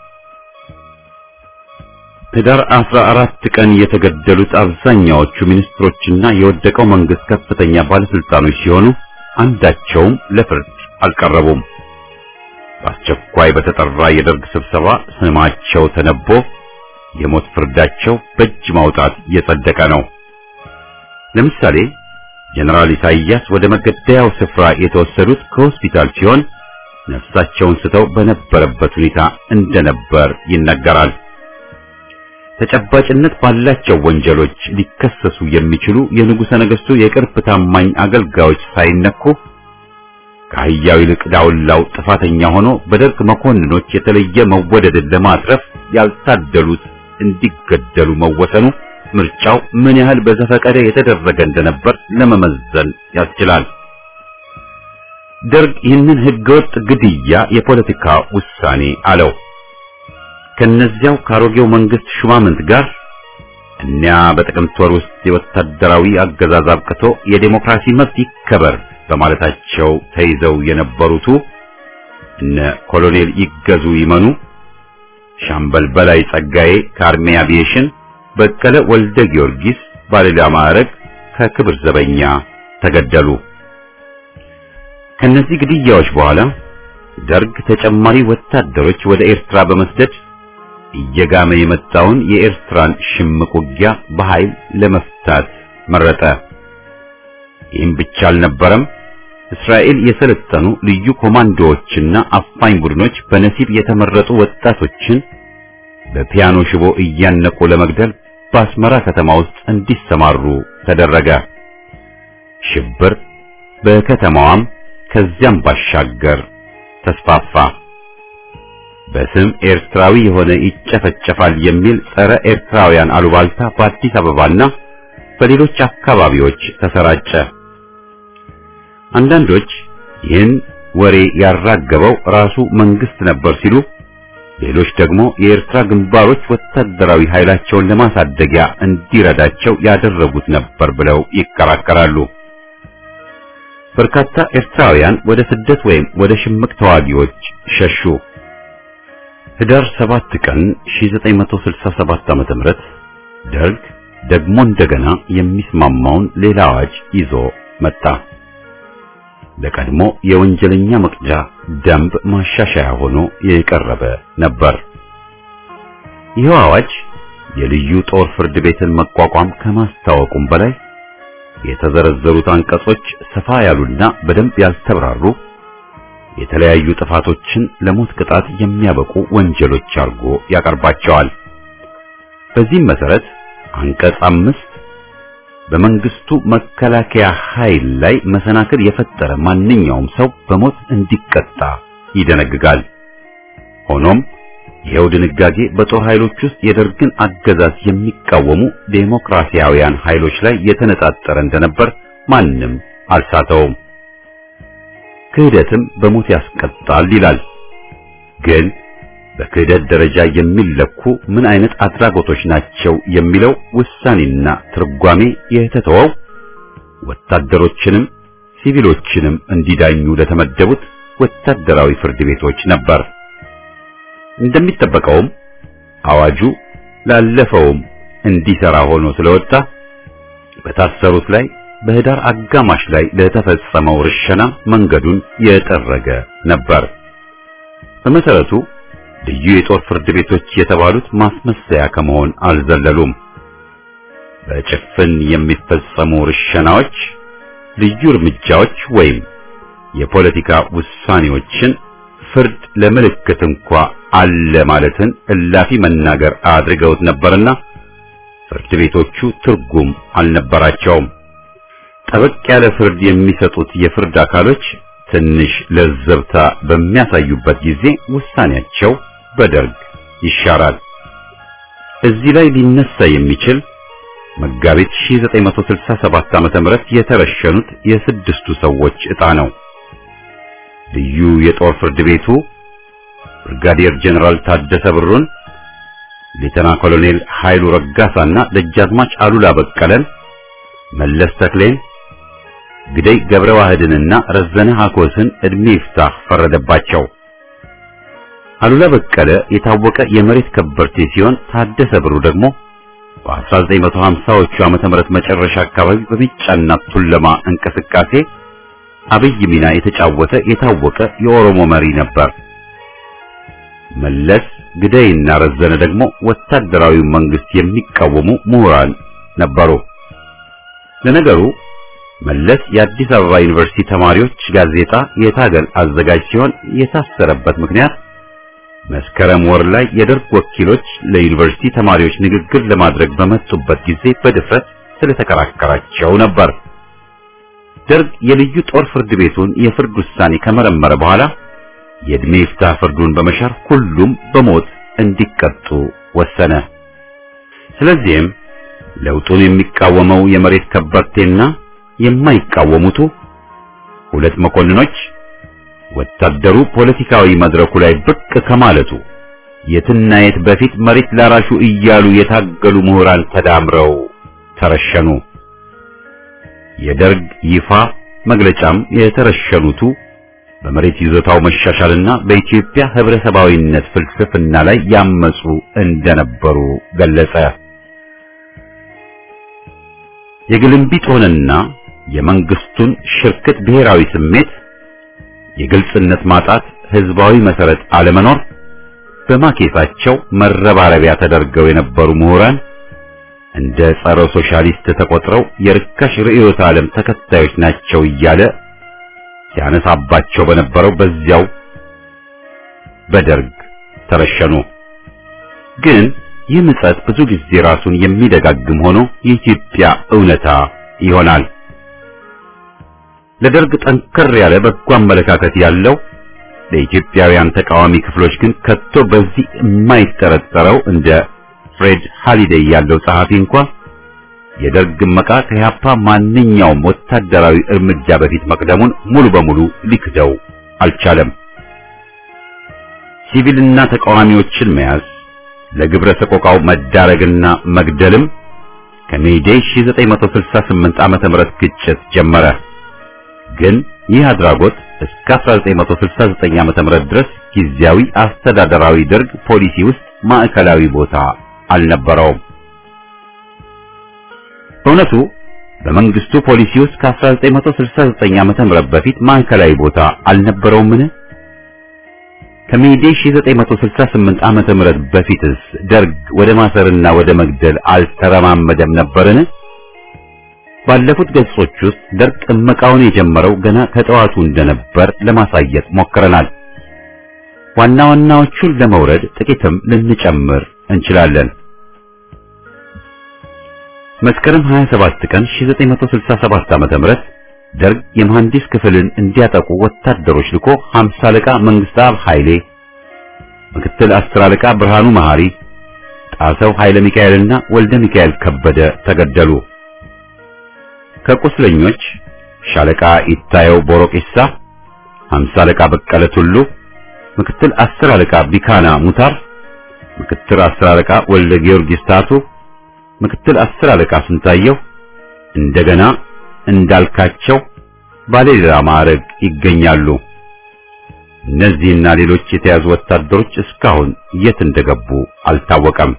ህዳር አስራ አራት ቀን የተገደሉት አብዛኛዎቹ ሚኒስትሮችና የወደቀው መንግስት ከፍተኛ ባለስልጣኖች ሲሆኑ አንዳቸውም ለፍርድ አልቀረቡም። በአስቸኳይ በተጠራ የደርግ ስብሰባ ስማቸው ተነቦ የሞት ፍርዳቸው በእጅ ማውጣት የጸደቀ ነው። ለምሳሌ ጀነራል ኢሳይያስ ወደ መገደያው ስፍራ የተወሰዱት ከሆስፒታል ሲሆን ነፍሳቸውን ስተው በነበረበት ሁኔታ እንደነበር ይነገራል። ተጨባጭነት ባላቸው ወንጀሎች ሊከሰሱ የሚችሉ የንጉሠ ነገሥቱ የቅርብ ታማኝ አገልጋዮች ሳይነኩ ከአህያው ይልቅ ዳውላው ጥፋተኛ ሆኖ በደርግ መኮንኖች የተለየ መወደድን ለማትረፍ ያልታደሉት እንዲገደሉ መወሰኑ ምርጫው ምን ያህል በዘፈቀደ የተደረገ እንደነበር ለመመዘን ያስችላል። ደርግ ይህንን ህገወጥ ግድያ የፖለቲካ ውሳኔ አለው። ከነዚያው ካሮጌው መንግስት ሹማምንት ጋር እኒያ በጥቅምት ወር ውስጥ የወታደራዊ አገዛዝ አብቅቶ የዴሞክራሲ መብት ይከበር በማለታቸው ተይዘው የነበሩቱ እነ ኮሎኔል ይገዙ ይመኑ፣ ሻምበል በላይ ጸጋዬ ከአርሜ አቪዬሽን፣ በቀለ ወልደ ጊዮርጊስ ባለሌላ ማዕረግ ከክብር ዘበኛ ተገደሉ። ከነዚህ ግድያዎች በኋላ ደርግ ተጨማሪ ወታደሮች ወደ ኤርትራ በመስደድ እየጋመ የመጣውን የኤርትራን ሽምቅ ውጊያ በኃይል ለመፍታት መረጠ። ይህም ብቻ አልነበረም። እስራኤል የሰለጠኑ ልዩ ኮማንዶዎችና አፋኝ ቡድኖች በነሲብ የተመረጡ ወጣቶችን በፒያኖ ሽቦ እያነቁ ለመግደል በአስመራ ከተማ ውስጥ እንዲሰማሩ ተደረገ። ሽብር በከተማዋም ከዚያም ባሻገር ተስፋፋ። በስም ኤርትራዊ የሆነ ይጨፈጨፋል የሚል ጸረ ኤርትራውያን አሉባልታ በአዲስ አበባና በሌሎች አካባቢዎች ተሰራጨ። አንዳንዶች ይህን ወሬ ያራገበው ራሱ መንግስት ነበር ሲሉ፣ ሌሎች ደግሞ የኤርትራ ግንባሮች ወታደራዊ ኃይላቸውን ለማሳደጊያ እንዲረዳቸው ያደረጉት ነበር ብለው ይከራከራሉ። በርካታ ኤርትራውያን ወደ ስደት ወይም ወደ ሽምቅ ተዋጊዎች ሸሹ። ህዳር ሰባት ቀን ሺህ ዘጠኝ መቶ ስልሳ ሰባት ዓመተ ምህረት ደርግ ደግሞ እንደገና የሚስማማውን ሌላ አዋጅ ይዞ መጣ። ለቀድሞ የወንጀለኛ መቅጫ ደንብ ማሻሻያ ሆኖ የቀረበ ነበር። ይህ አዋጅ የልዩ ጦር ፍርድ ቤትን መቋቋም ከማስታወቁም በላይ የተዘረዘሩት አንቀጾች ሰፋ ያሉና በደንብ ያልተብራሩ የተለያዩ ጥፋቶችን ለሞት ቅጣት የሚያበቁ ወንጀሎች አድርጎ ያቀርባቸዋል። በዚህም መሰረት አንቀጽ አምስት በመንግስቱ መከላከያ ኃይል ላይ መሰናክል የፈጠረ ማንኛውም ሰው በሞት እንዲቀጣ ይደነግጋል። ሆኖም ይኸው ድንጋጌ በጦር ኃይሎች ውስጥ የደርግን አገዛዝ የሚቃወሙ ዴሞክራሲያውያን ኃይሎች ላይ የተነጣጠረ እንደነበር ማንም አልሳተውም። ክህደትም በሞት ያስቀጣል ይላል። ግን በክህደት ደረጃ የሚለኩ ምን አይነት አድራጎቶች ናቸው የሚለው ውሳኔና ትርጓሜ የተተወው ወታደሮችንም ሲቪሎችንም እንዲዳኙ ለተመደቡት ወታደራዊ ፍርድ ቤቶች ነበር። እንደሚጠበቀውም አዋጁ ላለፈውም እንዲሰራ ሆኖ ስለወጣ በታሰሩት ላይ በህዳር አጋማሽ ላይ ለተፈጸመው ርሸና መንገዱን የጠረገ ነበር። በመሰረቱ ልዩ የጦር ፍርድ ቤቶች የተባሉት ማስመሰያ ከመሆን አልዘለሉም። በጭፍን የሚፈጸሙ ርሸናዎች፣ ልዩ እርምጃዎች ወይም የፖለቲካ ውሳኔዎችን ፍርድ ለምልክት እንኳ አለ ማለትን እላፊ መናገር አድርገውት ነበርና ፍርድ ቤቶቹ ትርጉም አልነበራቸውም። ጠበቅ ያለ ፍርድ የሚሰጡት የፍርድ አካሎች ትንሽ ለዘብታ በሚያሳዩበት ጊዜ ውሳኔያቸው በደርግ ይሻራል። እዚህ ላይ ሊነሳ የሚችል መጋቢት ሺህ ዘጠኝ መቶ ስልሳ ሰባት ዓመተ ምህረት የተረሸኑት የስድስቱ ሰዎች ዕጣ ነው። ልዩ የጦር ፍርድ ቤቱ ብርጋዴር ጀነራል ታደሰ ብሩን፣ ሌተና ኮሎኔል ኃይሉ ረጋሳና ደጃዝማች አሉላ በቀለን፣ መለስ ተክሌን፣ ግደይ ገብረ ዋህድንና ረዘነ ሐኮስን ዕድሜ ይፍታህ ፈረደባቸው። አሉላ በቀለ የታወቀ የመሬት ከበርቴ ሲሆን ታደሰ ብሩ ደግሞ በአስራ ዘጠኝ መቶ ሀምሳዎቹ ዓመተ ምህረት መጨረሻ አካባቢ በሚጫና ቱለማ እንቅስቃሴ አብይ ሚና የተጫወተ የታወቀ የኦሮሞ መሪ ነበር። መለስ፣ ግደይና ረዘነ ደግሞ ወታደራዊ መንግስት የሚቃወሙ ምሁራን ነበሩ። ለነገሩ መለስ የአዲስ አበባ ዩኒቨርሲቲ ተማሪዎች ጋዜጣ የታገል አዘጋጅ ሲሆን የታሰረበት ምክንያት መስከረም ወር ላይ የደርግ ወኪሎች ለዩኒቨርሲቲ ተማሪዎች ንግግር ለማድረግ በመጡበት ጊዜ በድፍረት ስለተከራከራቸው ነበር። ደርግ የልዩ ጦር ፍርድ ቤቱን የፍርድ ውሳኔ ከመረመረ በኋላ የዕድሜ ይፍታህ ፍርዱን በመሻር ሁሉም በሞት እንዲቀጡ ወሰነ። ስለዚህም ለውጡን የሚቃወመው የመሬት ከበርቴና የማይቃወሙት ሁለት መኮንኖች ወታደሩ ፖለቲካዊ መድረኩ ላይ ብቅ ከማለቱ የትና የት በፊት መሬት ላራሹ እያሉ የታገሉ ምሁራን ተዳምረው ተረሸኑ። የደርግ ይፋ መግለጫም የተረሸኑቱ በመሬት ይዞታው መሻሻልና በኢትዮጵያ ህብረተሰባዊነት ፍልስፍና ላይ ያመጹ እንደነበሩ ገለጸ። የግልምቢጦንና የመንግስቱን ሽርክት ብሔራዊ ስሜት፣ የግልጽነት ማጣት፣ ህዝባዊ መሰረት አለመኖር በማኬታቸው መረባረቢያ ተደርገው የነበሩ ምሁራን እንደ ጸረ ሶሻሊስት ተቆጥረው የርካሽ ርዕዮተ ዓለም ተከታዮች ናቸው እያለ ሲያነሳባቸው በነበረው በዚያው በደርግ ተረሸኑ። ግን ይህ ምጸት ብዙ ጊዜ ራሱን የሚደጋግም ሆኖ የኢትዮጵያ እውነታ ይሆናል። ለደርግ ጠንከር ያለ በጎ አመለካከት ያለው ለኢትዮጵያውያን ተቃዋሚ ክፍሎች ግን ከቶ በዚህ የማይጠረጠረው እንደ ፍሬድ ሃሊዴይ ያለው ጸሐፊ እንኳን የደርግ መቃ ከያፓ ማንኛውም ወታደራዊ እርምጃ በፊት መቅደሙን ሙሉ በሙሉ ሊክደው አልቻለም። ሲቪልና ተቃዋሚዎችን መያዝ፣ ለግብረ ሰቆቃው መዳረግና መግደልም ከሜይዴይ ሺህ ዘጠኝ መቶ ስልሳ ስምንት ዓመተ ምህረት ግጭት ጀመረ። ግን ይህ አድራጎት እስከ አስራ ዘጠኝ መቶ ስልሳ ዘጠኝ ዓመተ ምህረት ድረስ ጊዜያዊ አስተዳደራዊ ደርግ ፖሊሲ ውስጥ ማዕከላዊ ቦታ አልነበረውም። በእውነቱ በመንግስቱ ፖሊሲ ውስጥ ከአስራ ዘጠኝ መቶ ስልሳ ዘጠኝ ዓመተ ምህረት በፊት ማዕከላዊ ቦታ አልነበረውምን? ከሜይዴይ ሺህ ዘጠኝ መቶ ስልሳ ስምንት ዓመተ ምህረት በፊትስ ደርግ ወደ ማሰርና ወደ መግደል አልተረማመደም ነበርን? ባለፉት ገጾች ውስጥ ደርግ እመቃውን የጀመረው ገና ከጠዋቱ እንደነበር ለማሳየት ሞክረናል። ዋና ዋናዎቹን ለመውረድ ጥቂትም ልንጨምር እንችላለን። መስከረም ሃያ ሰባት ቀን ሺህ ዘጠኝ መቶ ስልሳ ሰባት ዓመተ ምህረት ደርግ የመሐንዲስ ክፍልን እንዲያጠቁ ወታደሮች ልኮ ሃምሳ አለቃ መንግስታብ ኃይሌ፣ ምክትል አስር አለቃ ብርሃኑ መሐሪ፣ ጣሰው ኃይለ ሚካኤልና ወልደ ሚካኤል ከበደ ተገደሉ። ከቁስለኞች ሻለቃ ኢታየው ቦሮቂሳ፣ ሃምሳ አለቃ በቀለ ቱሉ፣ ምክትል አስር አለቃ ቢካና ሙታር፣ ምክትል አስር አለቃ ወልደ ጊዮርጊስ ታቱ፣ ምክትል አስር አለቃ ስንታየው፣ እንደገና እንዳልካቸው ባለሌላ ማዕረግ ይገኛሉ። እነዚህና ሌሎች የተያዙ ወታደሮች እስካሁን የት እንደገቡ አልታወቀም።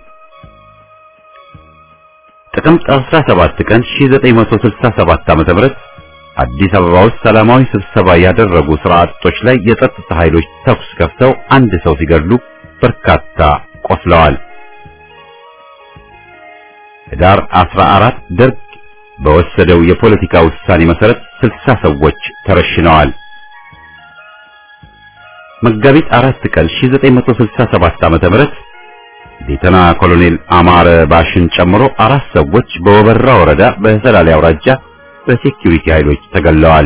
ጥቅምት አስራ ሰባት ቀን ሺህ ዘጠኝ መቶ ስልሳ ሰባት ዓመተ ምህረት አዲስ አበባ ውስጥ ሰላማዊ ስብሰባ ያደረጉ ስርዓቶች ላይ የጸጥታ ኃይሎች ተኩስ ከፍተው አንድ ሰው ሲገድሉ በርካታ ቆስለዋል። ህዳር አስራ አራት ደርግ በወሰደው የፖለቲካ ውሳኔ መሰረት ስልሳ ሰዎች ተረሽነዋል። መጋቢት አራት ቀን ሺህ ዘጠኝ መቶ ስልሳ ሰባት ዓመተ ምህረት ሌተና ኮሎኔል አማረ ባሽን ጨምሮ አራት ሰዎች በወበራ ወረዳ በሰላሌ አውራጃ በሴኩሪቲ ኃይሎች ተገለዋል።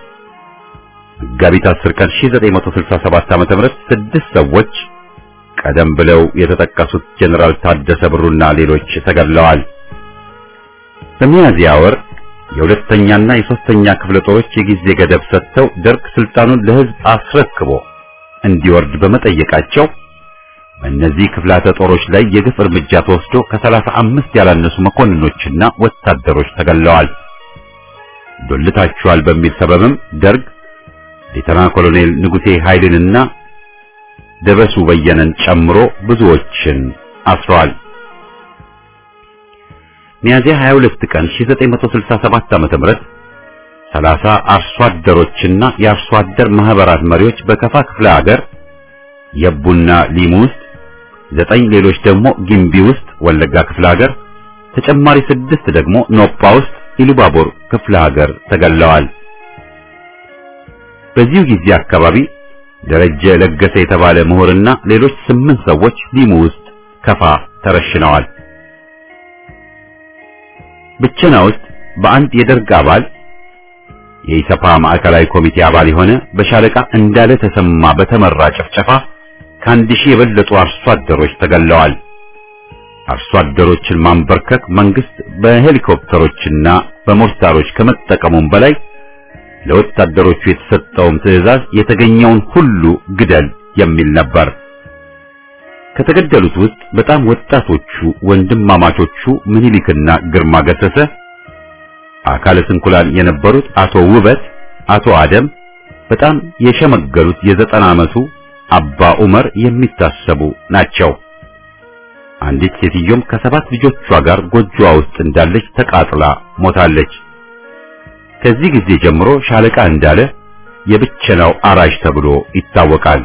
መጋቢት አስር ቀን ሺህ ዘጠኝ መቶ ስልሳ ሰባት ዓመተ ምህረት ስድስት ሰዎች ቀደም ብለው የተጠቀሱት ጀነራል ታደሰ ብሩና ሌሎች ተገለዋል። በሚያዝያ ወር የሁለተኛና የሶስተኛ ክፍለ ጦሮች የጊዜ ገደብ ሰጥተው ደርግ ስልጣኑን ለህዝብ አስረክቦ እንዲወርድ በመጠየቃቸው በእነዚህ ክፍላተ ጦሮች ላይ የግፍ እርምጃ ተወስዶ ከሰላሳ አምስት ያላነሱ መኮንኖችና ወታደሮች ተገለዋል። ዶልታቸዋል በሚል ሰበብም ደርግ ሌተና ኮሎኔል ንጉሴ ኃይልንና ደበሱ በየነን ጨምሮ ብዙዎችን አስሯል። ሚያዝያ ሃያ ሁለት ቀን ሺህ ዘጠኝ መቶ ስልሳ ሰባት ዓመተ ምህረት ሰላሳ አርሶ አደሮችና የአርሶ አደር ማህበራት መሪዎች በከፋ ክፍለ ሀገር የቡና ሊሙ ውስጥ፣ ዘጠኝ ሌሎች ደግሞ ግምቢ ውስጥ ወለጋ ክፍለ ሀገር፣ ተጨማሪ ስድስት ደግሞ ኖጳ ውስጥ ኢሉባቦር ክፍለ ሀገር ተገለዋል። በዚሁ ጊዜ አካባቢ ደረጀ ለገሰ የተባለ ምሁርና ሌሎች ስምንት ሰዎች ሊሙ ውስጥ ከፋ ተረሽነዋል። ብቸና ውስጥ በአንድ የደርግ አባል የኢሰፓ ማዕከላዊ ኮሚቴ አባል የሆነ በሻለቃ እንዳለ ተሰማ በተመራ ጭፍጨፋ ከአንድ ሺህ የበለጡ አርሶ አደሮች ተገለዋል። አርሶ አደሮችን ማንበርከክ መንግስት በሄሊኮፕተሮችና በሞርታሮች ከመጠቀሙም በላይ ለወታደሮቹ የተሰጠው ትዕዛዝ የተገኘውን ሁሉ ግደል የሚል ነበር። ከተገደሉት ውስጥ በጣም ወጣቶቹ ወንድማማቾቹ ምኒልክና ግርማ ገሰሰ፣ አካለ ስንኩላን የነበሩት አቶ ውበት፣ አቶ አደም፣ በጣም የሸመገሉት የዘጠና ዓመቱ አባ ዑመር የሚታሰቡ ናቸው። አንዲት ሴትዮም ከሰባት ልጆቿ ጋር ጎጆዋ ውስጥ እንዳለች ተቃጥላ ሞታለች። ከዚህ ጊዜ ጀምሮ ሻለቃ እንዳለ የብቸናው አራጅ ተብሎ ይታወቃል።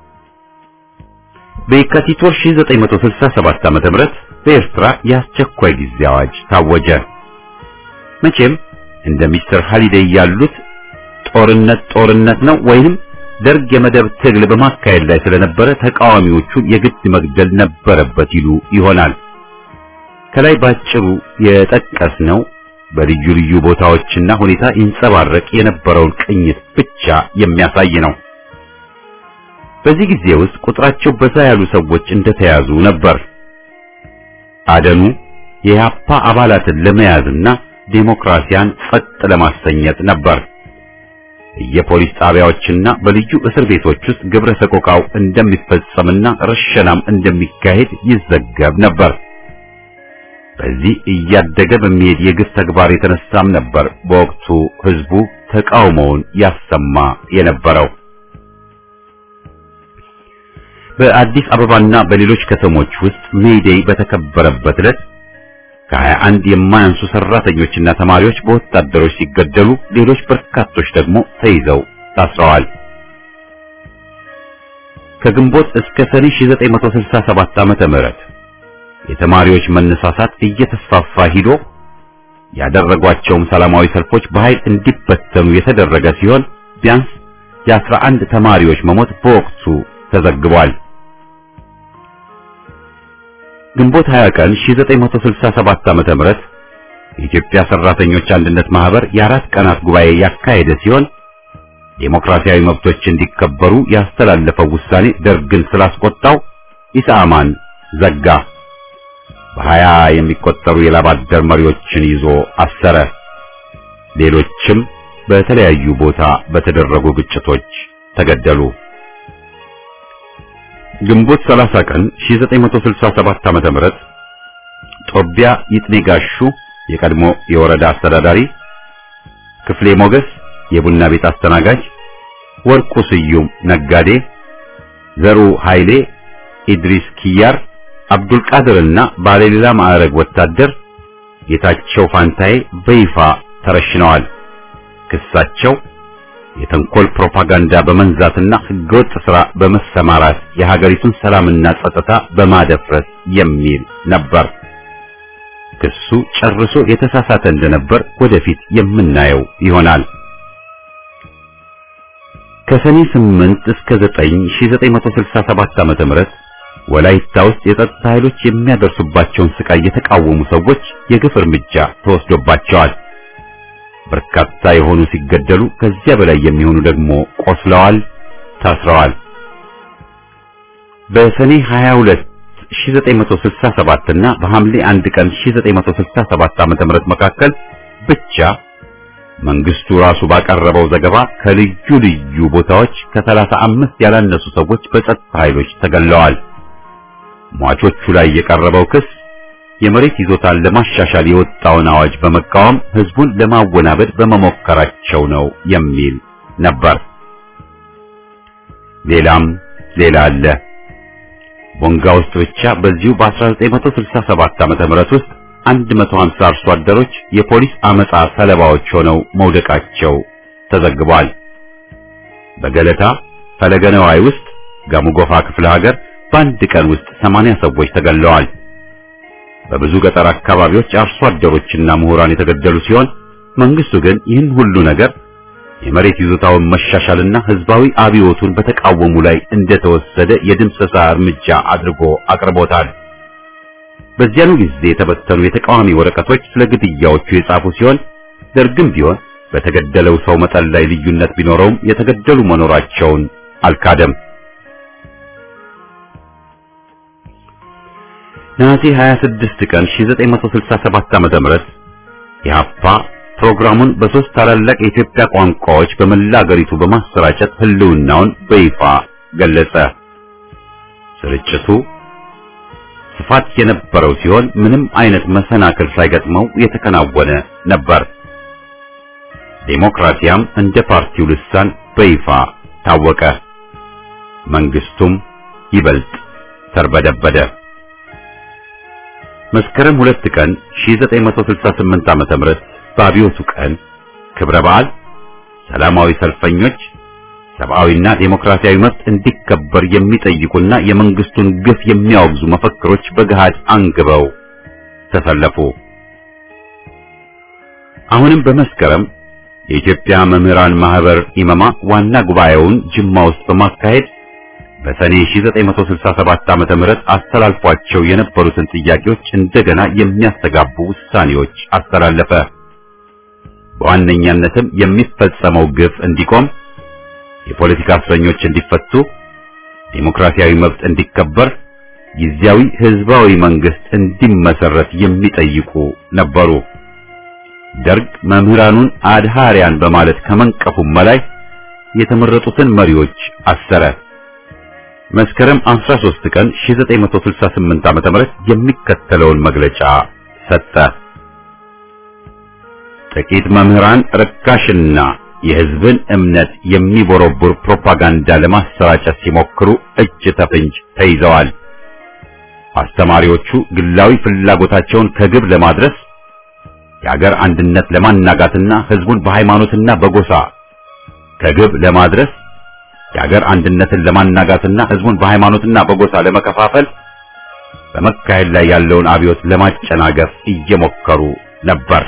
በየካቲት ወር ሺህ ዘጠኝ መቶ ስልሳ ሰባት ዓመተ ምህረት በኤርትራ የአስቸኳይ ጊዜ አዋጅ ታወጀ። መቼም እንደ ሚስተር ሃሊዴይ ያሉት ጦርነት ጦርነት ነው ወይንም ደርግ የመደብ ትግል በማካሄድ ላይ ስለነበረ ተቃዋሚዎቹን የግድ መግደል ነበረበት ይሉ ይሆናል። ከላይ ባጭሩ የጠቀስነው በልዩ ልዩ ቦታዎችና ሁኔታ ይንጸባረቅ የነበረውን ቅኝት ብቻ የሚያሳይ ነው። በዚህ ጊዜ ውስጥ ቁጥራቸው በዛ ያሉ ሰዎች እንደተያዙ ነበር። አደኑ የኢህአፓ አባላትን ለመያዝና ዴሞክራሲያን ጸጥ ለማሰኘት ነበር። የፖሊስ ጣቢያዎችና በልዩ እስር ቤቶች ውስጥ ግብረ ሰቆቃው እንደሚፈጸምና ረሸናም እንደሚካሄድ ይዘገብ ነበር። በዚህ እያደገ በሚሄድ የግፍ ተግባር የተነሳም ነበር በወቅቱ ህዝቡ ተቃውሞውን ያሰማ የነበረው። በአዲስ አበባና በሌሎች ከተሞች ውስጥ ሜይዴይ በተከበረበት ዕለት ከሀያ አንድ የማያንሱ ሰራተኞችና ተማሪዎች በወታደሮች ሲገደሉ ሌሎች በርካቶች ደግሞ ተይዘው ታስረዋል። ከግንቦት እስከ ሰኔ ሺህ ዘጠኝ መቶ ስልሳ ሰባት ዓመተ ምህረት የተማሪዎች መነሳሳት እየተስፋፋ ሂዶ ያደረጓቸውም ሰላማዊ ሰልፎች በኃይል እንዲበተኑ የተደረገ ሲሆን ቢያንስ የአስራ አንድ ተማሪዎች መሞት በወቅቱ ተዘግቧል። ግንቦት ሃያ ቀን ሺህ ዘጠኝ መቶ ስልሳ ሰባት ዓመተ ምህረት የኢትዮጵያ ሰራተኞች አንድነት ማህበር የአራት ቀናት ጉባኤ ያካሄደ ሲሆን ዴሞክራሲያዊ መብቶች እንዲከበሩ ያስተላለፈው ውሳኔ ደርግን ስላስቆጣው ኢሳማን ዘጋ። በሀያ የሚቆጠሩ የላባደር መሪዎችን ይዞ አሰረ። ሌሎችም በተለያዩ ቦታ በተደረጉ ግጭቶች ተገደሉ። ግንቦት ሰላሳ ቀን ሺህ ዘጠኝ መቶ ስልሳ ሰባት ዓመተ ምህረት ጦቢያ ይጥኔጋሹ የቀድሞ የወረዳ አስተዳዳሪ፣ ክፍሌ ሞገስ የቡና ቤት አስተናጋጅ፣ ወርቁ ስዩም ነጋዴ፣ ዘሩ ኃይሌ፣ ኢድሪስ ኪያር፣ አብዱል ቃድርና ባለሌላ ማዕረግ ወታደር ጌታቸው ፋንታዬ በይፋ ተረሽነዋል። ክሳቸው የተንኮል ፕሮፓጋንዳ በመንዛትና ህገወጥ ሥራ በመሰማራት የሀገሪቱን ሰላምና ጸጥታ በማደፍረስ የሚል ነበር። ክሱ ጨርሶ የተሳሳተ እንደነበር ወደፊት የምናየው ይሆናል። ከሰኔ ስምንት እስከ ዘጠኝ ሺህ ዘጠኝ መቶ ስልሳ ሰባት ዓመተ ምህረት ወላይታ ውስጥ የጸጥታ ኃይሎች የሚያደርሱባቸውን ስቃይ የተቃወሙ ሰዎች የግፍ እርምጃ ተወስዶባቸዋል። በርካታ የሆኑ ሲገደሉ ከዚያ በላይ የሚሆኑ ደግሞ ቆስለዋል፣ ታስረዋል። በሰኔ ሃያ ሁለት ሺህ ዘጠኝ መቶ ስልሳ ሰባት እና በሐምሌ አንድ ቀን ሺህ ዘጠኝ መቶ ስልሳ ሰባት ዓመተ ምህረት መካከል ብቻ መንግስቱ ራሱ ባቀረበው ዘገባ ከልዩ ልዩ ቦታዎች ከሰላሳ አምስት ያላነሱ ሰዎች በጸጥታ ኃይሎች ተገለዋል። ሟቾቹ ላይ የቀረበው ክስ የመሬት ይዞታን ለማሻሻል የወጣውን አዋጅ በመቃወም ህዝቡን ለማወናበድ በመሞከራቸው ነው የሚል ነበር። ሌላም ሌላ አለ። ቦንጋ ውስጥ ብቻ በዚሁ በ1967 ዓመተ ምህረት ውስጥ አንድ መቶ ሃምሳ አርሶ አደሮች የፖሊስ አመጻ ሰለባዎች ሆነው መውደቃቸው ተዘግቧል። በገለታ ፈለገነዋይ ውስጥ ጋሞጎፋ ክፍለ ሀገር በአንድ ቀን ውስጥ ሰማንያ ሰዎች ተገለዋል። በብዙ ገጠር አካባቢዎች አርሶ አደሮችና ምሁራን የተገደሉ ሲሆን መንግስቱ ግን ይህን ሁሉ ነገር የመሬት ይዞታውን መሻሻልና ህዝባዊ አብዮቱን በተቃወሙ ላይ እንደተወሰደ የድምሰሳ እርምጃ አድርጎ አቅርቦታል። በዚያኑ ጊዜ የተበተኑ የተቃዋሚ ወረቀቶች ስለ ግድያዎቹ የጻፉ ሲሆን ደርግም ቢሆን በተገደለው ሰው መጠን ላይ ልዩነት ቢኖረውም የተገደሉ መኖራቸውን አልካደም። ነሐሴ ሃያ ስድስት ቀን ሺህ ዘጠኝ መቶ ስልሳ ሰባት ዓመተ ምህረት ኢህአፓ ፕሮግራሙን በሶስት ታላላቅ የኢትዮጵያ ቋንቋዎች በመላ አገሪቱ በማሰራጨት ህልውናውን በይፋ ገለጸ። ስርጭቱ ስፋት የነበረው ሲሆን ምንም አይነት መሰናክል ሳይገጥመው የተከናወነ ነበር። ዴሞክራሲያም እንደ ፓርቲው ልሳን በይፋ ታወቀ። መንግስቱም ይበልጥ ተርበደበደ። መስከረም ሁለት ቀን ሺህ ዘጠኝ መቶ ስልሳ ስምንት ዓመተ ምህረት በአብዮቱ ቀን ክብረ በዓል ሰላማዊ ሰልፈኞች ሰብአዊና ዴሞክራሲያዊ መብት እንዲከበር የሚጠይቁና የመንግስቱን ግፍ የሚያወግዙ መፈክሮች በገሃድ አንግበው ተሰለፉ። አሁንም በመስከረም የኢትዮጵያ መምህራን ማህበር ኢመማ ዋና ጉባኤውን ጅማ ውስጥ በማካሄድ በሰኔ ሺህ ዘጠኝ መቶ ስልሳ ሰባት ዓመተ ምህረት አስተላልፏቸው የነበሩትን ጥያቄዎች እንደገና የሚያስተጋቡ ውሳኔዎች አስተላለፈ። በዋነኛነትም የሚፈጸመው ግፍ እንዲቆም፣ የፖለቲካ እስረኞች እንዲፈቱ፣ ዴሞክራሲያዊ መብት እንዲከበር፣ ጊዜያዊ ህዝባዊ መንግስት እንዲመሰረት የሚጠይቁ ነበሩ። ደርግ መምህራኑን አድሃሪያን በማለት ከመንቀፉም በላይ የተመረጡትን መሪዎች አሰረ። መስከረም አስራ ሦስት ቀን ሺህ ዘጠኝ መቶ ስልሳ ስምንት ዓመተ ምህረት የሚከተለውን መግለጫ ሰጠ። ጥቂት መምህራን ርካሽና የህዝብን እምነት የሚቦረቡር ፕሮፓጋንዳ ለማሰራጨት ሲሞክሩ እጅ ተፍንጅ ተይዘዋል። አስተማሪዎቹ ግላዊ ፍላጎታቸውን ከግብ ለማድረስ የሀገር አንድነት ለማናጋትና ህዝቡን በሃይማኖትና በጎሳ ከግብ ለማድረስ የሀገር አንድነትን ለማናጋትና ህዝቡን በሃይማኖትና በጎሳ ለመከፋፈል በመካሄድ ላይ ያለውን አብዮት ለማጨናገፍ እየሞከሩ ነበር።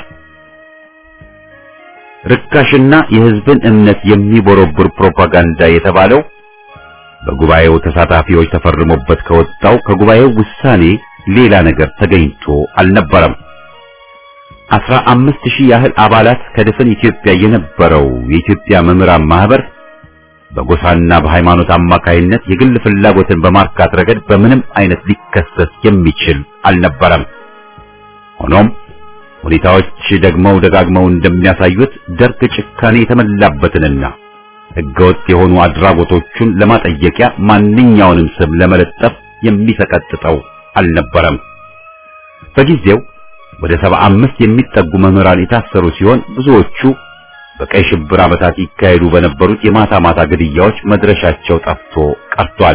ርካሽና የህዝብን እምነት የሚቦረቡር ፕሮፓጋንዳ የተባለው በጉባኤው ተሳታፊዎች ተፈርሞበት ከወጣው ከጉባኤው ውሳኔ ሌላ ነገር ተገኝቶ አልነበረም። አስራ አምስት ሺህ ያህል አባላት ከድፍን ኢትዮጵያ የነበረው የኢትዮጵያ መምህራን ማህበር በጎሳና በሃይማኖት አማካይነት የግል ፍላጎትን በማርካት ረገድ በምንም አይነት ሊከሰስ የሚችል አልነበረም። ሆኖም ሁኔታዎች ደግመው ደጋግመው እንደሚያሳዩት ደርግ ጭካኔ የተመላበትንና ሕገወጥ የሆኑ አድራጎቶቹን ለማጠየቂያ ማንኛውንም ስም ለመለጠፍ የሚሰቀጥጠው አልነበረም። በጊዜው ወደ ሰባ አምስት የሚጠጉ መምህራን የታሰሩ ሲሆን ብዙዎቹ በቀይ ሽብር ዓመታት ይካሄዱ በነበሩት የማታ ማታ ግድያዎች መድረሻቸው ጠፍቶ ቀርቷል።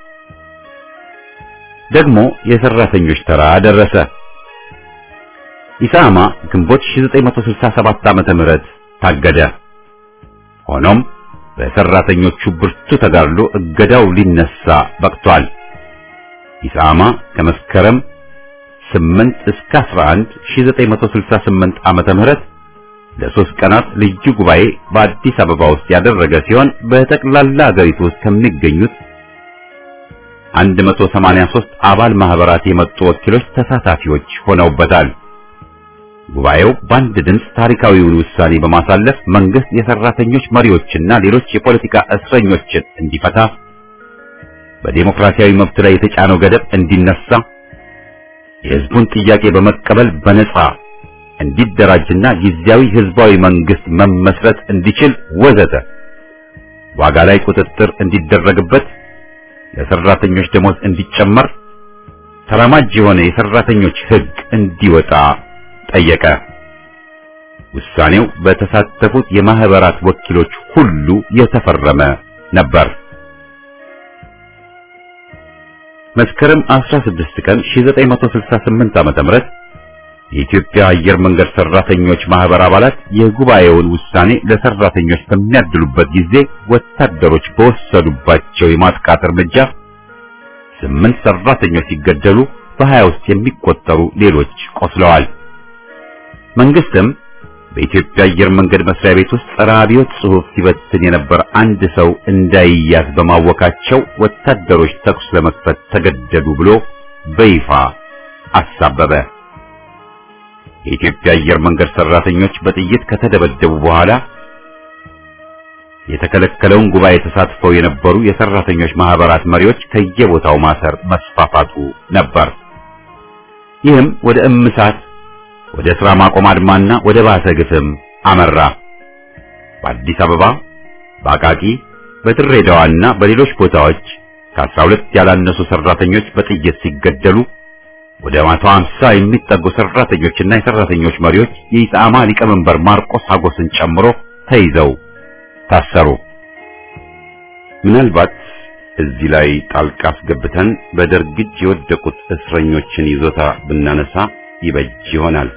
ደግሞ የሰራተኞች ተራ ደረሰ። ኢሳማ ግንቦት ሺህ ዘጠኝ መቶ ስልሳ ሰባት ዓመተ ምህረት ታገደ። ሆኖም በሰራተኞቹ ብርቱ ተጋድሎ እገዳው ሊነሳ በቅቷል። ኢሳማ ከመስከረም ስምንት እስከ አስራ አንድ ሺህ ዘጠኝ መቶ ስልሳ ስምንት ዓመተ ምህረት ለሶስት ቀናት ልዩ ጉባኤ በአዲስ አበባ ውስጥ ያደረገ ሲሆን በጠቅላላ አገሪቱ ውስጥ ከሚገኙት አንድ መቶ ሰማንያ ሦስት አባል ማህበራት የመጡ ወኪሎች ተሳታፊዎች ሆነውበታል። ጉባኤው በአንድ ድምፅ ታሪካዊውን ውሳኔ በማሳለፍ መንግስት የሰራተኞች መሪዎችና ሌሎች የፖለቲካ እስረኞችን እንዲፈታ፣ በዲሞክራሲያዊ መብት ላይ የተጫነው ገደብ እንዲነሳ፣ የህዝቡን ጥያቄ በመቀበል በነጻ እንዲደራጅና ጊዜያዊ ህዝባዊ መንግስት መመስረት እንዲችል ወዘተ ዋጋ ላይ ቁጥጥር እንዲደረግበት፣ ለሰራተኞች ደሞዝ እንዲጨመር፣ ተራማጅ የሆነ የሰራተኞች ህግ እንዲወጣ ጠየቀ። ውሳኔው በተሳተፉት የማህበራት ወኪሎች ሁሉ የተፈረመ ነበር። መስከረም አስራ ስድስት ቀን ሺህ ዘጠኝ መቶ ስልሳ ስምንት ዓመተ ምህረት የኢትዮጵያ አየር መንገድ ሰራተኞች ማህበር አባላት የጉባኤውን ውሳኔ ለሰራተኞች በሚያድሉበት ጊዜ ወታደሮች በወሰዱባቸው የማጥቃት እርምጃ ስምንት ሰራተኞች ሲገደሉ በሀያ ውስጥ የሚቆጠሩ ሌሎች ቆስለዋል። መንግስትም በኢትዮጵያ አየር መንገድ መስሪያ ቤት ውስጥ ጸረ አብዮት ጽሑፍ ሲበትን የነበረ አንድ ሰው እንዳይያዝ በማወካቸው ወታደሮች ተኩስ ለመክፈት ተገደዱ ብሎ በይፋ አሳበበ። የኢትዮጵያ አየር መንገድ ሰራተኞች በጥይት ከተደበደቡ በኋላ የተከለከለውን ጉባኤ ተሳትፈው የነበሩ የሰራተኞች ማህበራት መሪዎች ከየቦታው ማሰር መስፋፋቱ ነበር። ይህም ወደ እምሳት፣ ወደ ስራ ማቆም አድማና ወደ ባሰ ግፍም አመራ። በአዲስ አበባ፣ በአቃቂ፣ በድሬዳዋና በሌሎች ቦታዎች ከአስራ ሁለት ያላነሱ ሰራተኞች በጥይት ሲገደሉ ወደ መቶ ሃምሳ የሚጠጉ ሰራተኞችና የሰራተኞች መሪዎች የኢሳማ ሊቀመንበር ማርቆስ ሀጎስን ጨምሮ ተይዘው ታሰሩ። ምናልባት እዚህ ላይ ጣልቃ አስገብተን በደርግ እጅ የወደቁት እስረኞችን ይዞታ ብናነሳ ይበጅ ይሆናል።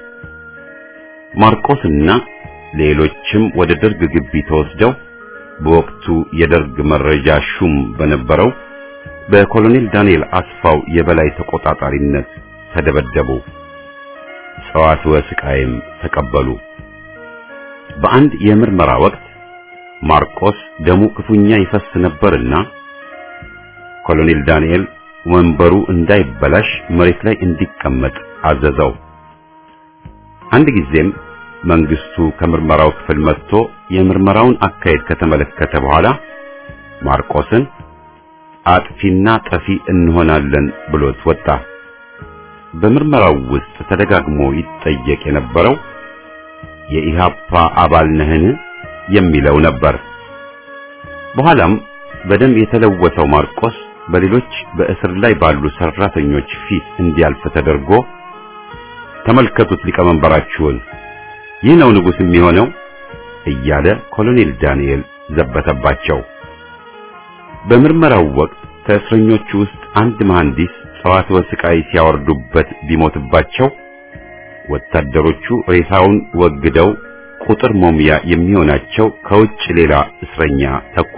ማርቆስና ሌሎችም ወደ ደርግ ግቢ ተወስደው በወቅቱ የደርግ መረጃ ሹም በነበረው በኮሎኔል ዳንኤል አስፋው የበላይ ተቆጣጣሪነት ተደበደቡ። ጸዋትወ ስቃይም ተቀበሉ። በአንድ የምርመራ ወቅት ማርቆስ ደሙ ክፉኛ ይፈስ ነበርና ኮሎኔል ዳንኤል ወንበሩ እንዳይበላሽ መሬት ላይ እንዲቀመጥ አዘዘው። አንድ ጊዜም መንግስቱ ከምርመራው ክፍል መጥቶ የምርመራውን አካሄድ ከተመለከተ በኋላ ማርቆስን አጥፊና ጠፊ እንሆናለን ብሎት ወጣ። በምርመራው ውስጥ ተደጋግሞ ይጠየቅ የነበረው የኢሃፓ አባል ነህን የሚለው ነበር። በኋላም በደም የተለወሰው ማርቆስ በሌሎች በእስር ላይ ባሉ ሰራተኞች ፊት እንዲያልፍ ተደርጎ ተመልከቱት ሊቀመንበራችሁን፣ ይህ ነው ንጉስ የሚሆነው እያለ ኮሎኔል ዳንኤል ዘበተባቸው። በምርመራው ወቅት ከእስረኞቹ ውስጥ አንድ መሐንዲስ ጸዋትወ ስቃይ ሲያወርዱበት ቢሞትባቸው ወታደሮቹ ሬሳውን ወግደው ቁጥር ሞሚያ የሚሆናቸው ከውጭ ሌላ እስረኛ ተኩ።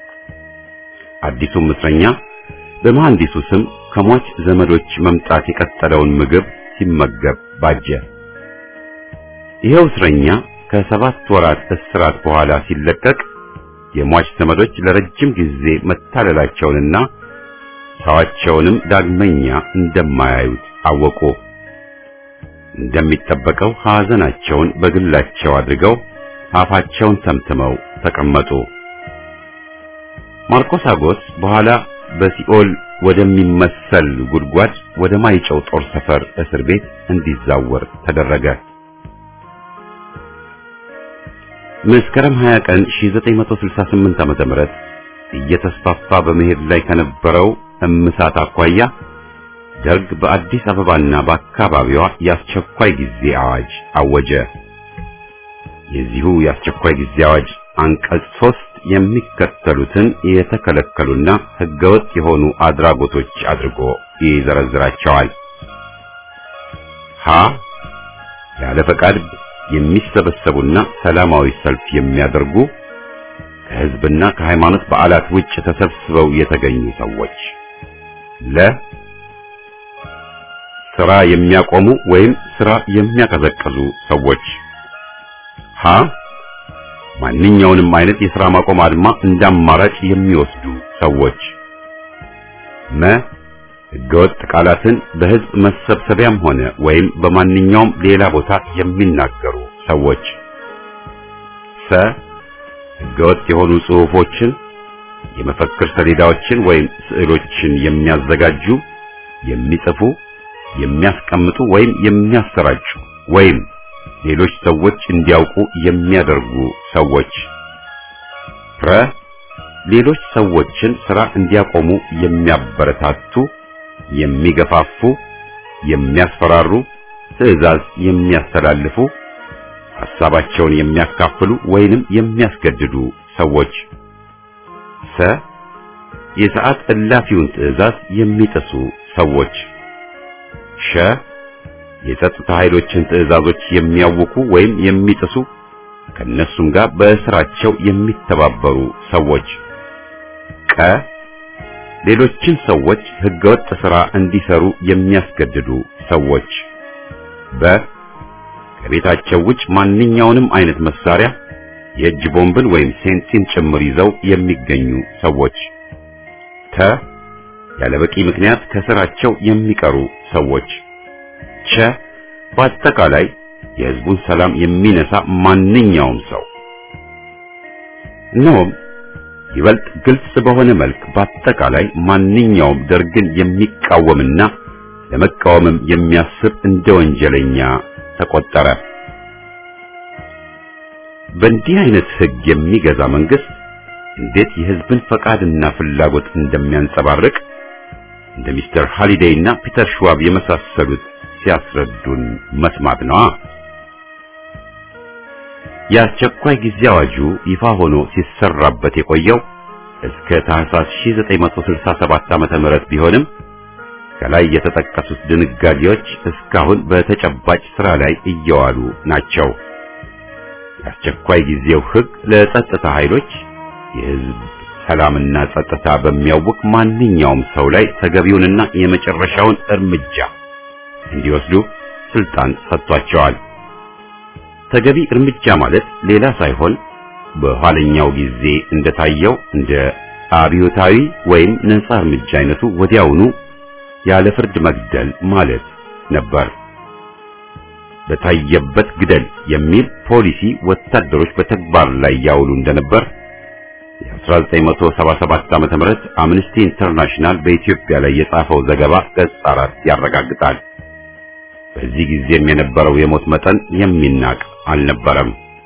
አዲሱም እስረኛ በመሐንዲሱ ስም ከሟች ዘመዶች መምጣት የቀጠለውን ምግብ ሲመገብ ባጀ። ይሄው እስረኛ ከሰባት ወራት እስራት በኋላ ሲለቀቅ የሟች ዘመዶች ለረጅም ጊዜ መታለላቸውንና ሰዋቸውንም ዳግመኛ እንደማያዩት አወቁ። እንደሚጠበቀው ሐዘናቸውን በግላቸው አድርገው አፋቸውን ሰምተው ተቀመጡ። ማርቆስ ሀጎስ በኋላ በሲኦል ወደሚመሰል ጉድጓድ ወደ ማይጨው ጦር ሰፈር እስር ቤት እንዲዛወር ተደረገ። መስከረም ሃያ ቀን ሺህ ዘጠኝ መቶ ስልሳ ስምንት ዓመተ ምህረት እየተስፋፋ በመሄድ ላይ ከነበረው እምሳት አኳያ ደርግ በአዲስ አበባና በአካባቢዋ የአስቸኳይ ጊዜ አዋጅ አወጀ። የዚሁ የአስቸኳይ ጊዜ አዋጅ አንቀጽ ሶስት የሚከተሉትን የተከለከሉና ህገወጥ የሆኑ አድራጎቶች አድርጎ ይዘረዝራቸዋል። ሀ ያለ ፈቃድ የሚሰበሰቡና ሰላማዊ ሰልፍ የሚያደርጉ ከህዝብና ከሃይማኖት በዓላት ውጭ ተሰብስበው የተገኙ ሰዎች። ለ ስራ የሚያቆሙ ወይም ስራ የሚያቀዘቅዙ ሰዎች። ሀ ማንኛውንም አይነት የሥራ ማቆም አድማ እንዳማራጭ የሚወስዱ ሰዎች። መ ህገወጥ ቃላትን በህዝብ መሰብሰቢያም ሆነ ወይም በማንኛውም ሌላ ቦታ የሚናገሩ ሰዎች። ሰ ህገወጥ የሆኑ ጽሑፎችን፣ የመፈክር ሰሌዳዎችን ወይም ስዕሎችን የሚያዘጋጁ፣ የሚጽፉ፣ የሚያስቀምጡ ወይም የሚያሰራጩ ወይም ሌሎች ሰዎች እንዲያውቁ የሚያደርጉ ሰዎች። ረ ሌሎች ሰዎችን ሥራ እንዲያቆሙ የሚያበረታቱ፣ የሚገፋፉ፣ የሚያስፈራሩ፣ ትዕዛዝ የሚያስተላልፉ፣ ሐሳባቸውን የሚያካፍሉ ወይንም የሚያስገድዱ ሰዎች። ሰ የሰዓት እላፊውን ትዕዛዝ የሚጥሱ ሰዎች። ሸ የጸጥታ ኃይሎችን ትዕዛዞች የሚያውኩ ወይም የሚጥሱ ከነሱም ጋር በስራቸው የሚተባበሩ ሰዎች። ቀ ሌሎችን ሰዎች ህገወጥ ሥራ እንዲሰሩ የሚያስገድዱ ሰዎች። በ ከቤታቸው ውጭ ማንኛውንም አይነት መሳሪያ የእጅ ቦምብን ወይም ሴንቲን ጭምር ይዘው የሚገኙ ሰዎች። ተ ያለበቂ ምክንያት ከስራቸው የሚቀሩ ሰዎች። ቸ በአጠቃላይ የህዝቡን ሰላም የሚነሳ ማንኛውም ሰው። እነሆም ይበልጥ ግልጽ በሆነ መልክ በአጠቃላይ ማንኛውም ደርግን የሚቃወምና ለመቃወምም የሚያስብ እንደ ወንጀለኛ ተቆጠረ። በእንዲህ አይነት ህግ የሚገዛ መንግስት እንዴት የህዝብን ፈቃድና ፍላጎት እንደሚያንጸባርቅ እንደ ሚስተር ሃሊዴይ እና ፒተር ሽዋብ የመሳሰሉት ሲያስረዱን መስማት ነው። የአስቸኳይ ጊዜ አዋጁ ይፋ ሆኖ ሲሰራበት የቆየው እስከ ታህሳስ ሺህ ዘጠኝ መቶ ስልሳ ሰባት ዓመተ ምህረት ቢሆንም ከላይ የተጠቀሱት ድንጋጌዎች እስካሁን በተጨባጭ ስራ ላይ እየዋሉ ናቸው። የአስቸኳይ ጊዜው ህግ ለጸጥታ ኃይሎች የህዝብ ሰላምና ጸጥታ በሚያውቅ ማንኛውም ሰው ላይ ተገቢውንና የመጨረሻውን እርምጃ እንዲወስዱ ስልጣን ሰጥቷቸዋል። ተገቢ እርምጃ ማለት ሌላ ሳይሆን በኋለኛው ጊዜ እንደታየው እንደ አብዮታዊ ወይም ነጻ እርምጃ አይነቱ ወዲያውኑ ያለ ፍርድ መግደል ማለት ነበር። በታየበት ግደል የሚል ፖሊሲ ወታደሮች በተግባር ላይ ያውሉ እንደነበር የ1977 ዓመተ ምህረት አምነስቲ ኢንተርናሽናል በኢትዮጵያ ላይ የጻፈው ዘገባ ገጽ አራት ያረጋግጣል። በዚህ ጊዜም የነበረው የሞት መጠን የሚናቅ አልነበረም።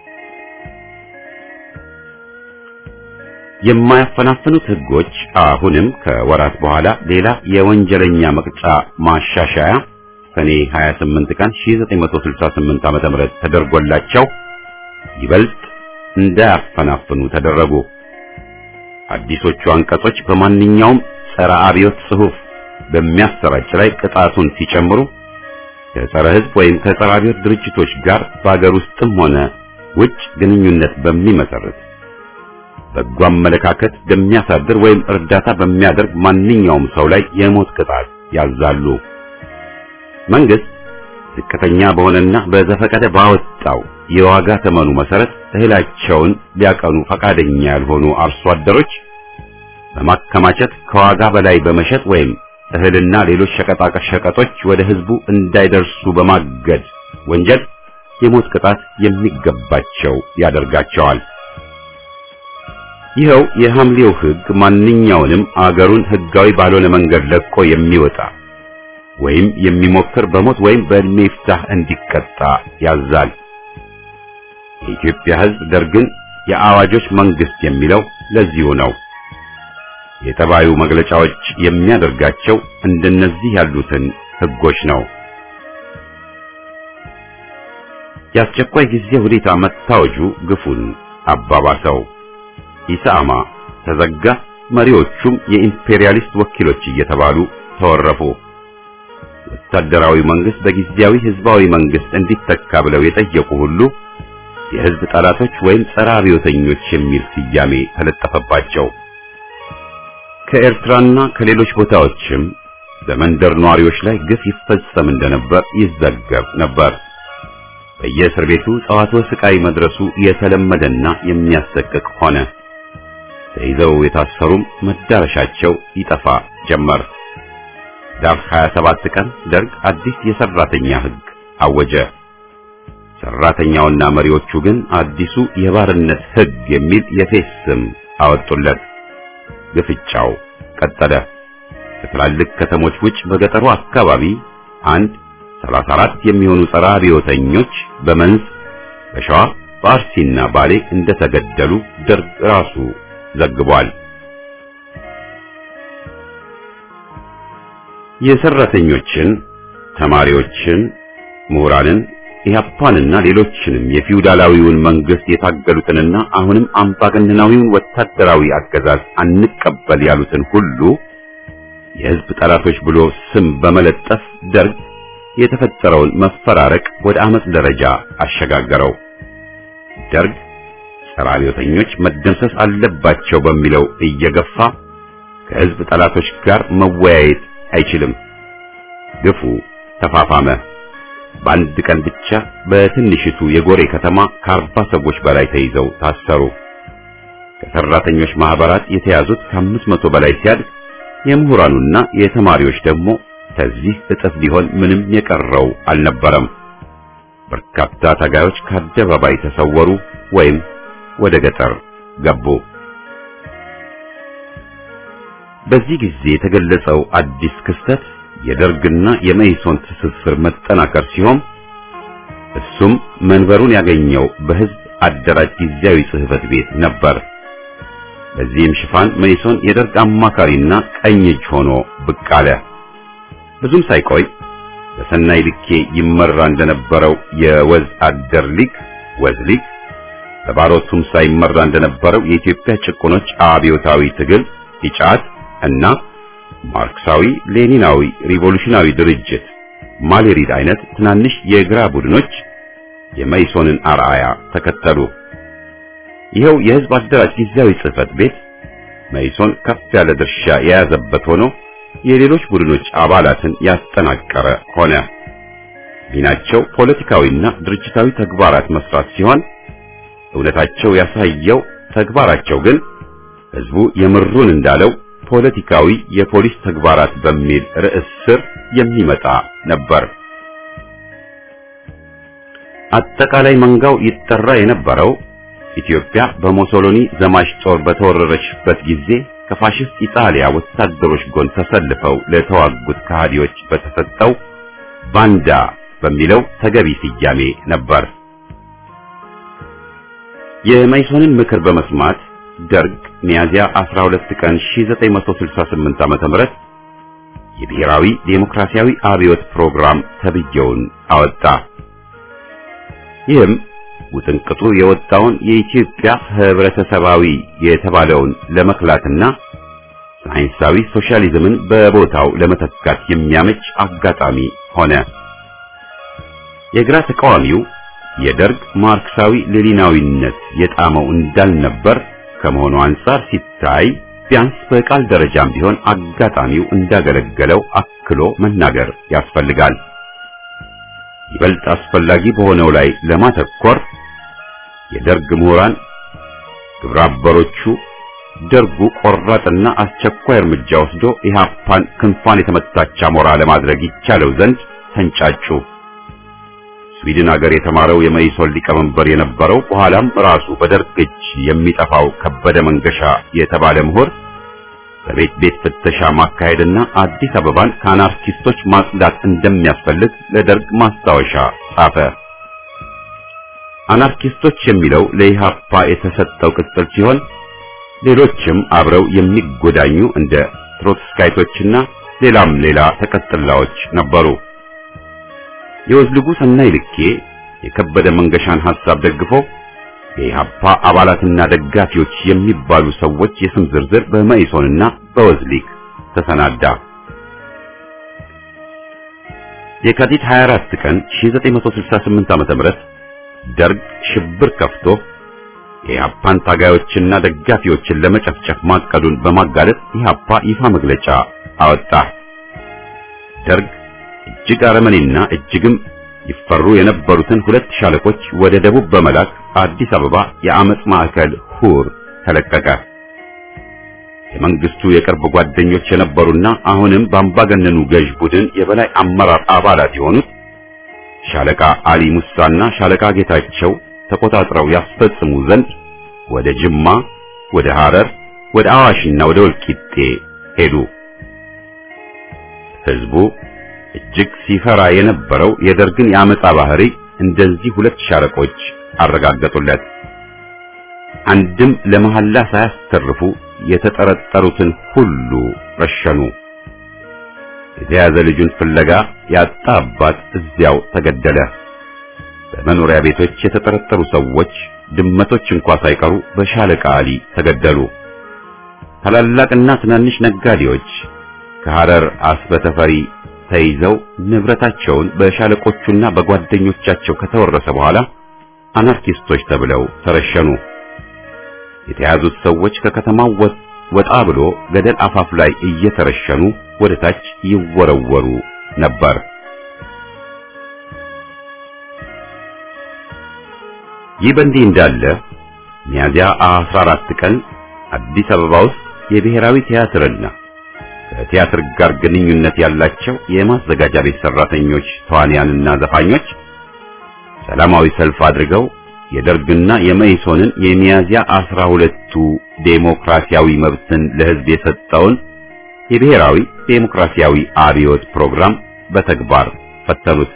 የማያፈናፍኑት ህጎች አሁንም ከወራት በኋላ ሌላ የወንጀለኛ መቅጫ ማሻሻያ ሰኔ ሃያ ስምንት ቀን ሺህ ዘጠኝ መቶ ስልሳ ስምንት ዓመተ ምህረት ተደርጎላቸው ይበልጥ እንዳያፈናፍኑ ተደረጉ። አዲሶቹ አንቀጾች በማንኛውም ጸረ አብዮት ጽሑፍ በሚያሰራጭ ላይ ቅጣቱን ሲጨምሩ ከጸረ ህዝብ ወይም ከጸረ አብዮት ድርጅቶች ጋር በአገር ውስጥም ሆነ ውጭ ግንኙነት በሚመሰርት በጎ አመለካከት በሚያሳድር ወይም እርዳታ በሚያደርግ ማንኛውም ሰው ላይ የሞት ቅጣት ያዛሉ። መንግስት ዝቅተኛ በሆነና በዘፈቀደ ባወጣው የዋጋ ተመኑ መሰረት እህላቸውን ሊያቀኑ ፈቃደኛ ያልሆኑ አርሶ አደሮች በማከማቸት ከዋጋ በላይ በመሸጥ ወይም እህልና ሌሎች ሸቀጣ ሸቀጦች ወደ ህዝቡ እንዳይደርሱ በማገድ ወንጀል የሞት ቅጣት የሚገባቸው ያደርጋቸዋል። ይኸው የሐምሌው ህግ ማንኛውንም አገሩን ህጋዊ ባልሆነ መንገድ ለቆ የሚወጣ ወይም የሚሞክር በሞት ወይም በእድሜ ይፍታህ እንዲቀጣ ያዛል። የኢትዮጵያ ሕዝብ ደርግን የአዋጆች መንግስት የሚለው ለዚሁ ነው። የተባዩ መግለጫዎች የሚያደርጋቸው እንደነዚህ ያሉትን ህጎች ነው። የአስቸኳይ ጊዜ ሁኔታ መታወጁ ግፉን አባባሰው። ኢሳማ ተዘጋ፣ መሪዎቹም የኢምፔሪያሊስት ወኪሎች እየተባሉ ተወረፉ። ወታደራዊ መንግስት በጊዜያዊ ህዝባዊ መንግስት እንዲተካ ብለው የጠየቁ ሁሉ የህዝብ ጠላቶች ወይም ጸረ አብዮተኞች የሚል ስያሜ ተለጠፈባቸው። ከኤርትራና ከሌሎች ቦታዎችም በመንደር ነዋሪዎች ላይ ግፍ ይፈጸም እንደነበር ይዘገብ ነበር። በየእስር ቤቱ ጸዋትወ ስቃይ መድረሱ የተለመደና የሚያሰቅቅ ሆነ። ተይዘው የታሰሩም መዳረሻቸው ይጠፋ ጀመር። ዳር ሃያ ሰባት ቀን ደርግ አዲስ የሰራተኛ ህግ አወጀ። ሰራተኛውና መሪዎቹ ግን አዲሱ የባርነት ህግ የሚል የፌስ ስም አወጡለት። ግፍጫው ቀጠለ። ከትላልቅ ከተሞች ውጭ በገጠሩ አካባቢ አንድ ሰላሳ አራት የሚሆኑ ጸረ አብዮተኞች በመንዝ በሸዋ በአርሲና ባሌ እንደተገደሉ ደርግ ራሱ ዘግቧል። የሰራተኞችን፣ ተማሪዎችን፣ ምሁራንን፣ ኢህአፓንና ሌሎችንም የፊውዳላዊውን መንግስት የታገሉትንና አሁንም አምባገነናዊውን ወታደራዊ አገዛዝ አንቀበል ያሉትን ሁሉ የህዝብ ጠላቶች ብሎ ስም በመለጠፍ ደርግ የተፈጠረውን መፈራረቅ ወደ አመጽ ደረጃ አሸጋገረው። ደርግ ጸረ አብዮተኞች መደምሰስ አለባቸው በሚለው እየገፋ ከህዝብ ጠላቶች ጋር መወያየት አይችልም። ግፉ ተፋፋመ። በአንድ ቀን ብቻ በትንሽቱ የጎሬ ከተማ ከአርባ ሰዎች በላይ ተይዘው ታሰሩ። ከሰራተኞች ማህበራት የተያዙት ከአምስት መቶ በላይ ሲያድግ የምሁራኑና የተማሪዎች ደግሞ ከዚህ እጥፍ ሊሆን ምንም የቀረው አልነበረም። በርካታ ታጋዮች ከአደባባይ ተሰወሩ ወይም ወደ ገጠር ገቡ። በዚህ ጊዜ የተገለጸው አዲስ ክስተት የደርግና የመኢሶን ትስስር መጠናከር ሲሆን እሱም መንበሩን ያገኘው በህዝብ አደራጅ ጊዜያዊ ጽህፈት ቤት ነበር። በዚህም ሽፋን መኢሶን የደርግ አማካሪና ቀኝ እጅ ሆኖ ብቅ አለ። ብዙም ሳይቆይ በሰናይ ልኬ ይመራ እንደነበረው የወዝ አደር ሊግ ወዝ ሊግ፣ በባሮ ቱምሳ ይመራ እንደነበረው የኢትዮጵያ ጭቁኖች አብዮታዊ ትግል ኢጫት እና ማርክሳዊ ሌኒናዊ ሪቮሉሽናሪ ድርጅት ማሌሪድ አይነት ትናንሽ የግራ ቡድኖች የመኢሶንን አርአያ ተከተሉ። ይኸው የህዝብ አደራጅ ጊዜያዊ ጽህፈት ቤት መኢሶን ከፍ ያለ ድርሻ የያዘበት ሆኖ የሌሎች ቡድኖች አባላትን ያጠናቀረ ሆነ። ሚናቸው ፖለቲካዊና ድርጅታዊ ተግባራት መስራት ሲሆን እውነታቸው ያሳየው ተግባራቸው ግን ህዝቡ የምሩን እንዳለው ፖለቲካዊ የፖሊስ ተግባራት በሚል ርዕስ ስር የሚመጣ ነበር። አጠቃላይ መንጋው ይጠራ የነበረው ኢትዮጵያ በሙሶሎኒ ዘማች ጦር በተወረረችበት ጊዜ ከፋሽስት ኢጣሊያ ወታደሮች ጎን ተሰልፈው ለተዋጉት ከሃዲዎች በተሰጠው ባንዳ በሚለው ተገቢ ስያሜ ነበር። የመኢሶንን ምክር በመስማት ደርግ ሚያዝያ አስራ ሁለት ቀን ሺህ ዘጠኝ መቶ ስልሳ ስምንት ዓመተ ምህረት የብሔራዊ ዴሞክራሲያዊ አብዮት ፕሮግራም ተብየውን አወጣ። ይህም ውጥንቅጡ የወጣውን የኢትዮጵያ ህብረተሰባዊ የተባለውን ለመክላትና ሳይንሳዊ ሶሻሊዝምን በቦታው ለመተካት የሚያመች አጋጣሚ ሆነ። የግራ ተቃዋሚው የደርግ ማርክሳዊ ሌኒናዊነት የጣመው እንዳልነበር ከመሆኑ አንፃር ሲታይ ቢያንስ በቃል ደረጃም ቢሆን አጋጣሚው እንዳገለገለው አክሎ መናገር ያስፈልጋል። ይበልጥ አስፈላጊ በሆነው ላይ ለማተኮር የደርግ ምሁራን ግብረ አበሮቹ ደርጉ ቆራጥና አስቸኳይ እርምጃ ወስዶ ኢህአፓን ክንፏን የተመታች አሞራ ለማድረግ ይቻለው ዘንድ ተንጫጩ። ስዊድን ሀገር የተማረው የመኢሶን ሊቀመንበር የነበረው በኋላም ራሱ በደርግ እጅ የሚጠፋው ከበደ መንገሻ የተባለ ምሁር በቤት ቤት ፍተሻ ማካሄድና አዲስ አበባን ከአናርኪስቶች ማጽዳት እንደሚያስፈልግ ለደርግ ማስታወሻ ጻፈ። አናርኪስቶች የሚለው ለኢሃፓ የተሰጠው ቅጽል ሲሆን ሌሎችም አብረው የሚጎዳኙ እንደ ትሮትስካይቶችና ሌላም ሌላ ተቀጥላዎች ነበሩ። የወዝልጉ ሰናይ ልኬ የከበደ መንገሻን ሐሳብ ደግፎ የኢሃፓ አባላትና ደጋፊዎች የሚባሉ ሰዎች የስም ዝርዝር በመኢሶንና በወዝሊግ ተሰናዳ። የካቲት ሃያ አራት ቀን ሺህ ዘጠኝ መቶ ስልሳ ስምንት ዓመተ ምህረት ደርግ ሽብር ከፍቶ የኢሃፓን ታጋዮችና ደጋፊዎችን ለመጨፍጨፍ ማቀዱን በማጋለጥ ኢሃፓ ይፋ መግለጫ አወጣ። ደርግ እጅግ አረመኔና እጅግም ይፈሩ የነበሩትን ሁለት ሻለቆች ወደ ደቡብ በመላክ አዲስ አበባ የአመጽ ማዕከል ሁር ተለቀቀ። የመንግስቱ የቅርብ ጓደኞች የነበሩና አሁንም በአምባገነኑ ገዥ ቡድን የበላይ አመራር አባላት የሆኑት ሻለቃ አሊ ሙሳና ሻለቃ ጌታቸው ተቆጣጥረው ያስፈጽሙ ዘንድ ወደ ጅማ፣ ወደ ሐረር፣ ወደ አዋሽና ወደ ወልቂጤ ሄዱ። ህዝቡ እጅግ ሲፈራ የነበረው የደርግን የአመጻ ባህሪ እንደዚህ ሁለት ሻለቆች አረጋገጡለት። አንድም ለመሐላ ሳያስተርፉ የተጠረጠሩትን ሁሉ ረሸኑ። የተያዘ ልጁን ፍለጋ ያጣ አባት እዚያው ተገደለ። በመኖሪያ ቤቶች የተጠረጠሩ ሰዎች ድመቶች እንኳን ሳይቀሩ በሻለቃ አሊ ተገደሉ። ታላላቅና ትናንሽ ነጋዴዎች ከሐረር አስበተፈሪ ተይዘው ንብረታቸውን በሻለቆቹና በጓደኞቻቸው ከተወረሰ በኋላ አናርኪስቶች ተብለው ተረሸኑ። የተያዙት ሰዎች ከከተማው ወጣ ብሎ ገደል አፋፍ ላይ እየተረሸኑ ወደ ታች ይወረወሩ ነበር። ይህ በእንዲህ እንዳለ ሚያዝያ አስራ አራት ቀን አዲስ አበባ ውስጥ የብሔራዊ ቲያትርና ከቲያትር ጋር ግንኙነት ያላቸው የማዘጋጃ ቤት ሰራተኞች፣ ተዋንያንና ዘፋኞች ሰላማዊ ሰልፍ አድርገው የደርግና የመኢሶንን የሚያዝያ አስራ ሁለቱ ዴሞክራሲያዊ መብትን ለሕዝብ የሰጠውን የብሔራዊ ዴሞክራሲያዊ አብዮት ፕሮግራም በተግባር ፈተኑት።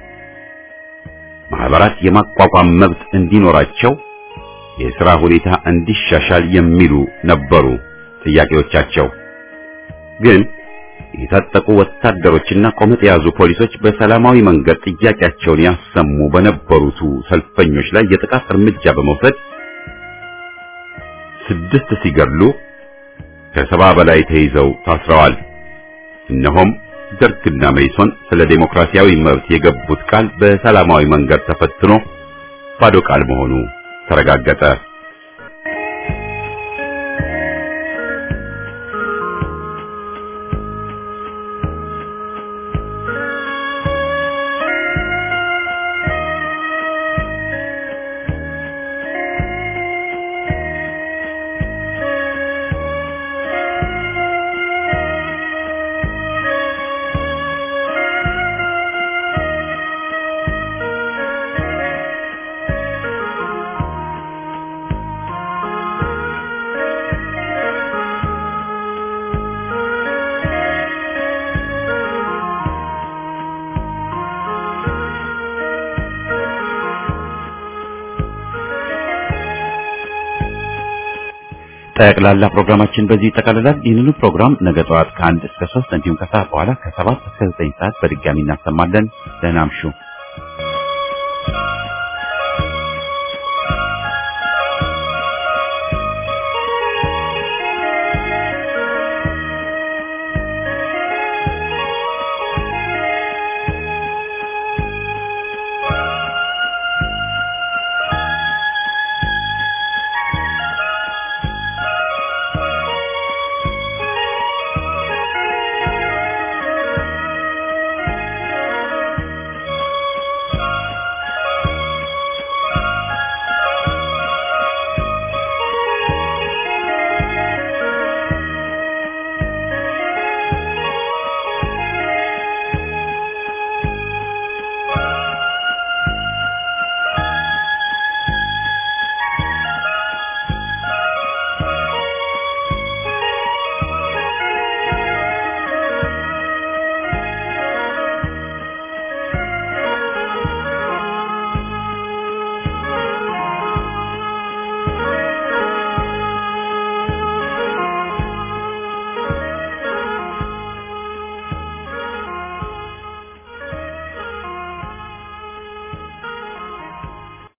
ማህበራት የማቋቋም መብት እንዲኖራቸው፣ የሥራ ሁኔታ እንዲሻሻል የሚሉ ነበሩ ጥያቄዎቻቸው። ግን የታጠቁ ወታደሮችና ቆመጥ የያዙ ፖሊሶች በሰላማዊ መንገድ ጥያቄያቸውን ያሰሙ በነበሩት ሰልፈኞች ላይ የጥቃት እርምጃ በመውሰድ ስድስት ሲገድሉ ከሰባ በላይ ተይዘው ታስረዋል። እነሆም ደርግና መኢሶን ስለ ዴሞክራሲያዊ መብት የገቡት ቃል በሰላማዊ መንገድ ተፈትኖ ባዶ ቃል መሆኑ ተረጋገጠ። ጠቅላላ ፕሮግራማችን በዚህ ይጠቃልላል። ይህንኑ ፕሮግራም ነገ ጠዋት ከአንድ እስከ ሶስት እንዲሁም ከሰዓት በኋላ ከሰባት እስከ ዘጠኝ ሰዓት በድጋሚ እናሰማለን። ደህና እምሹ።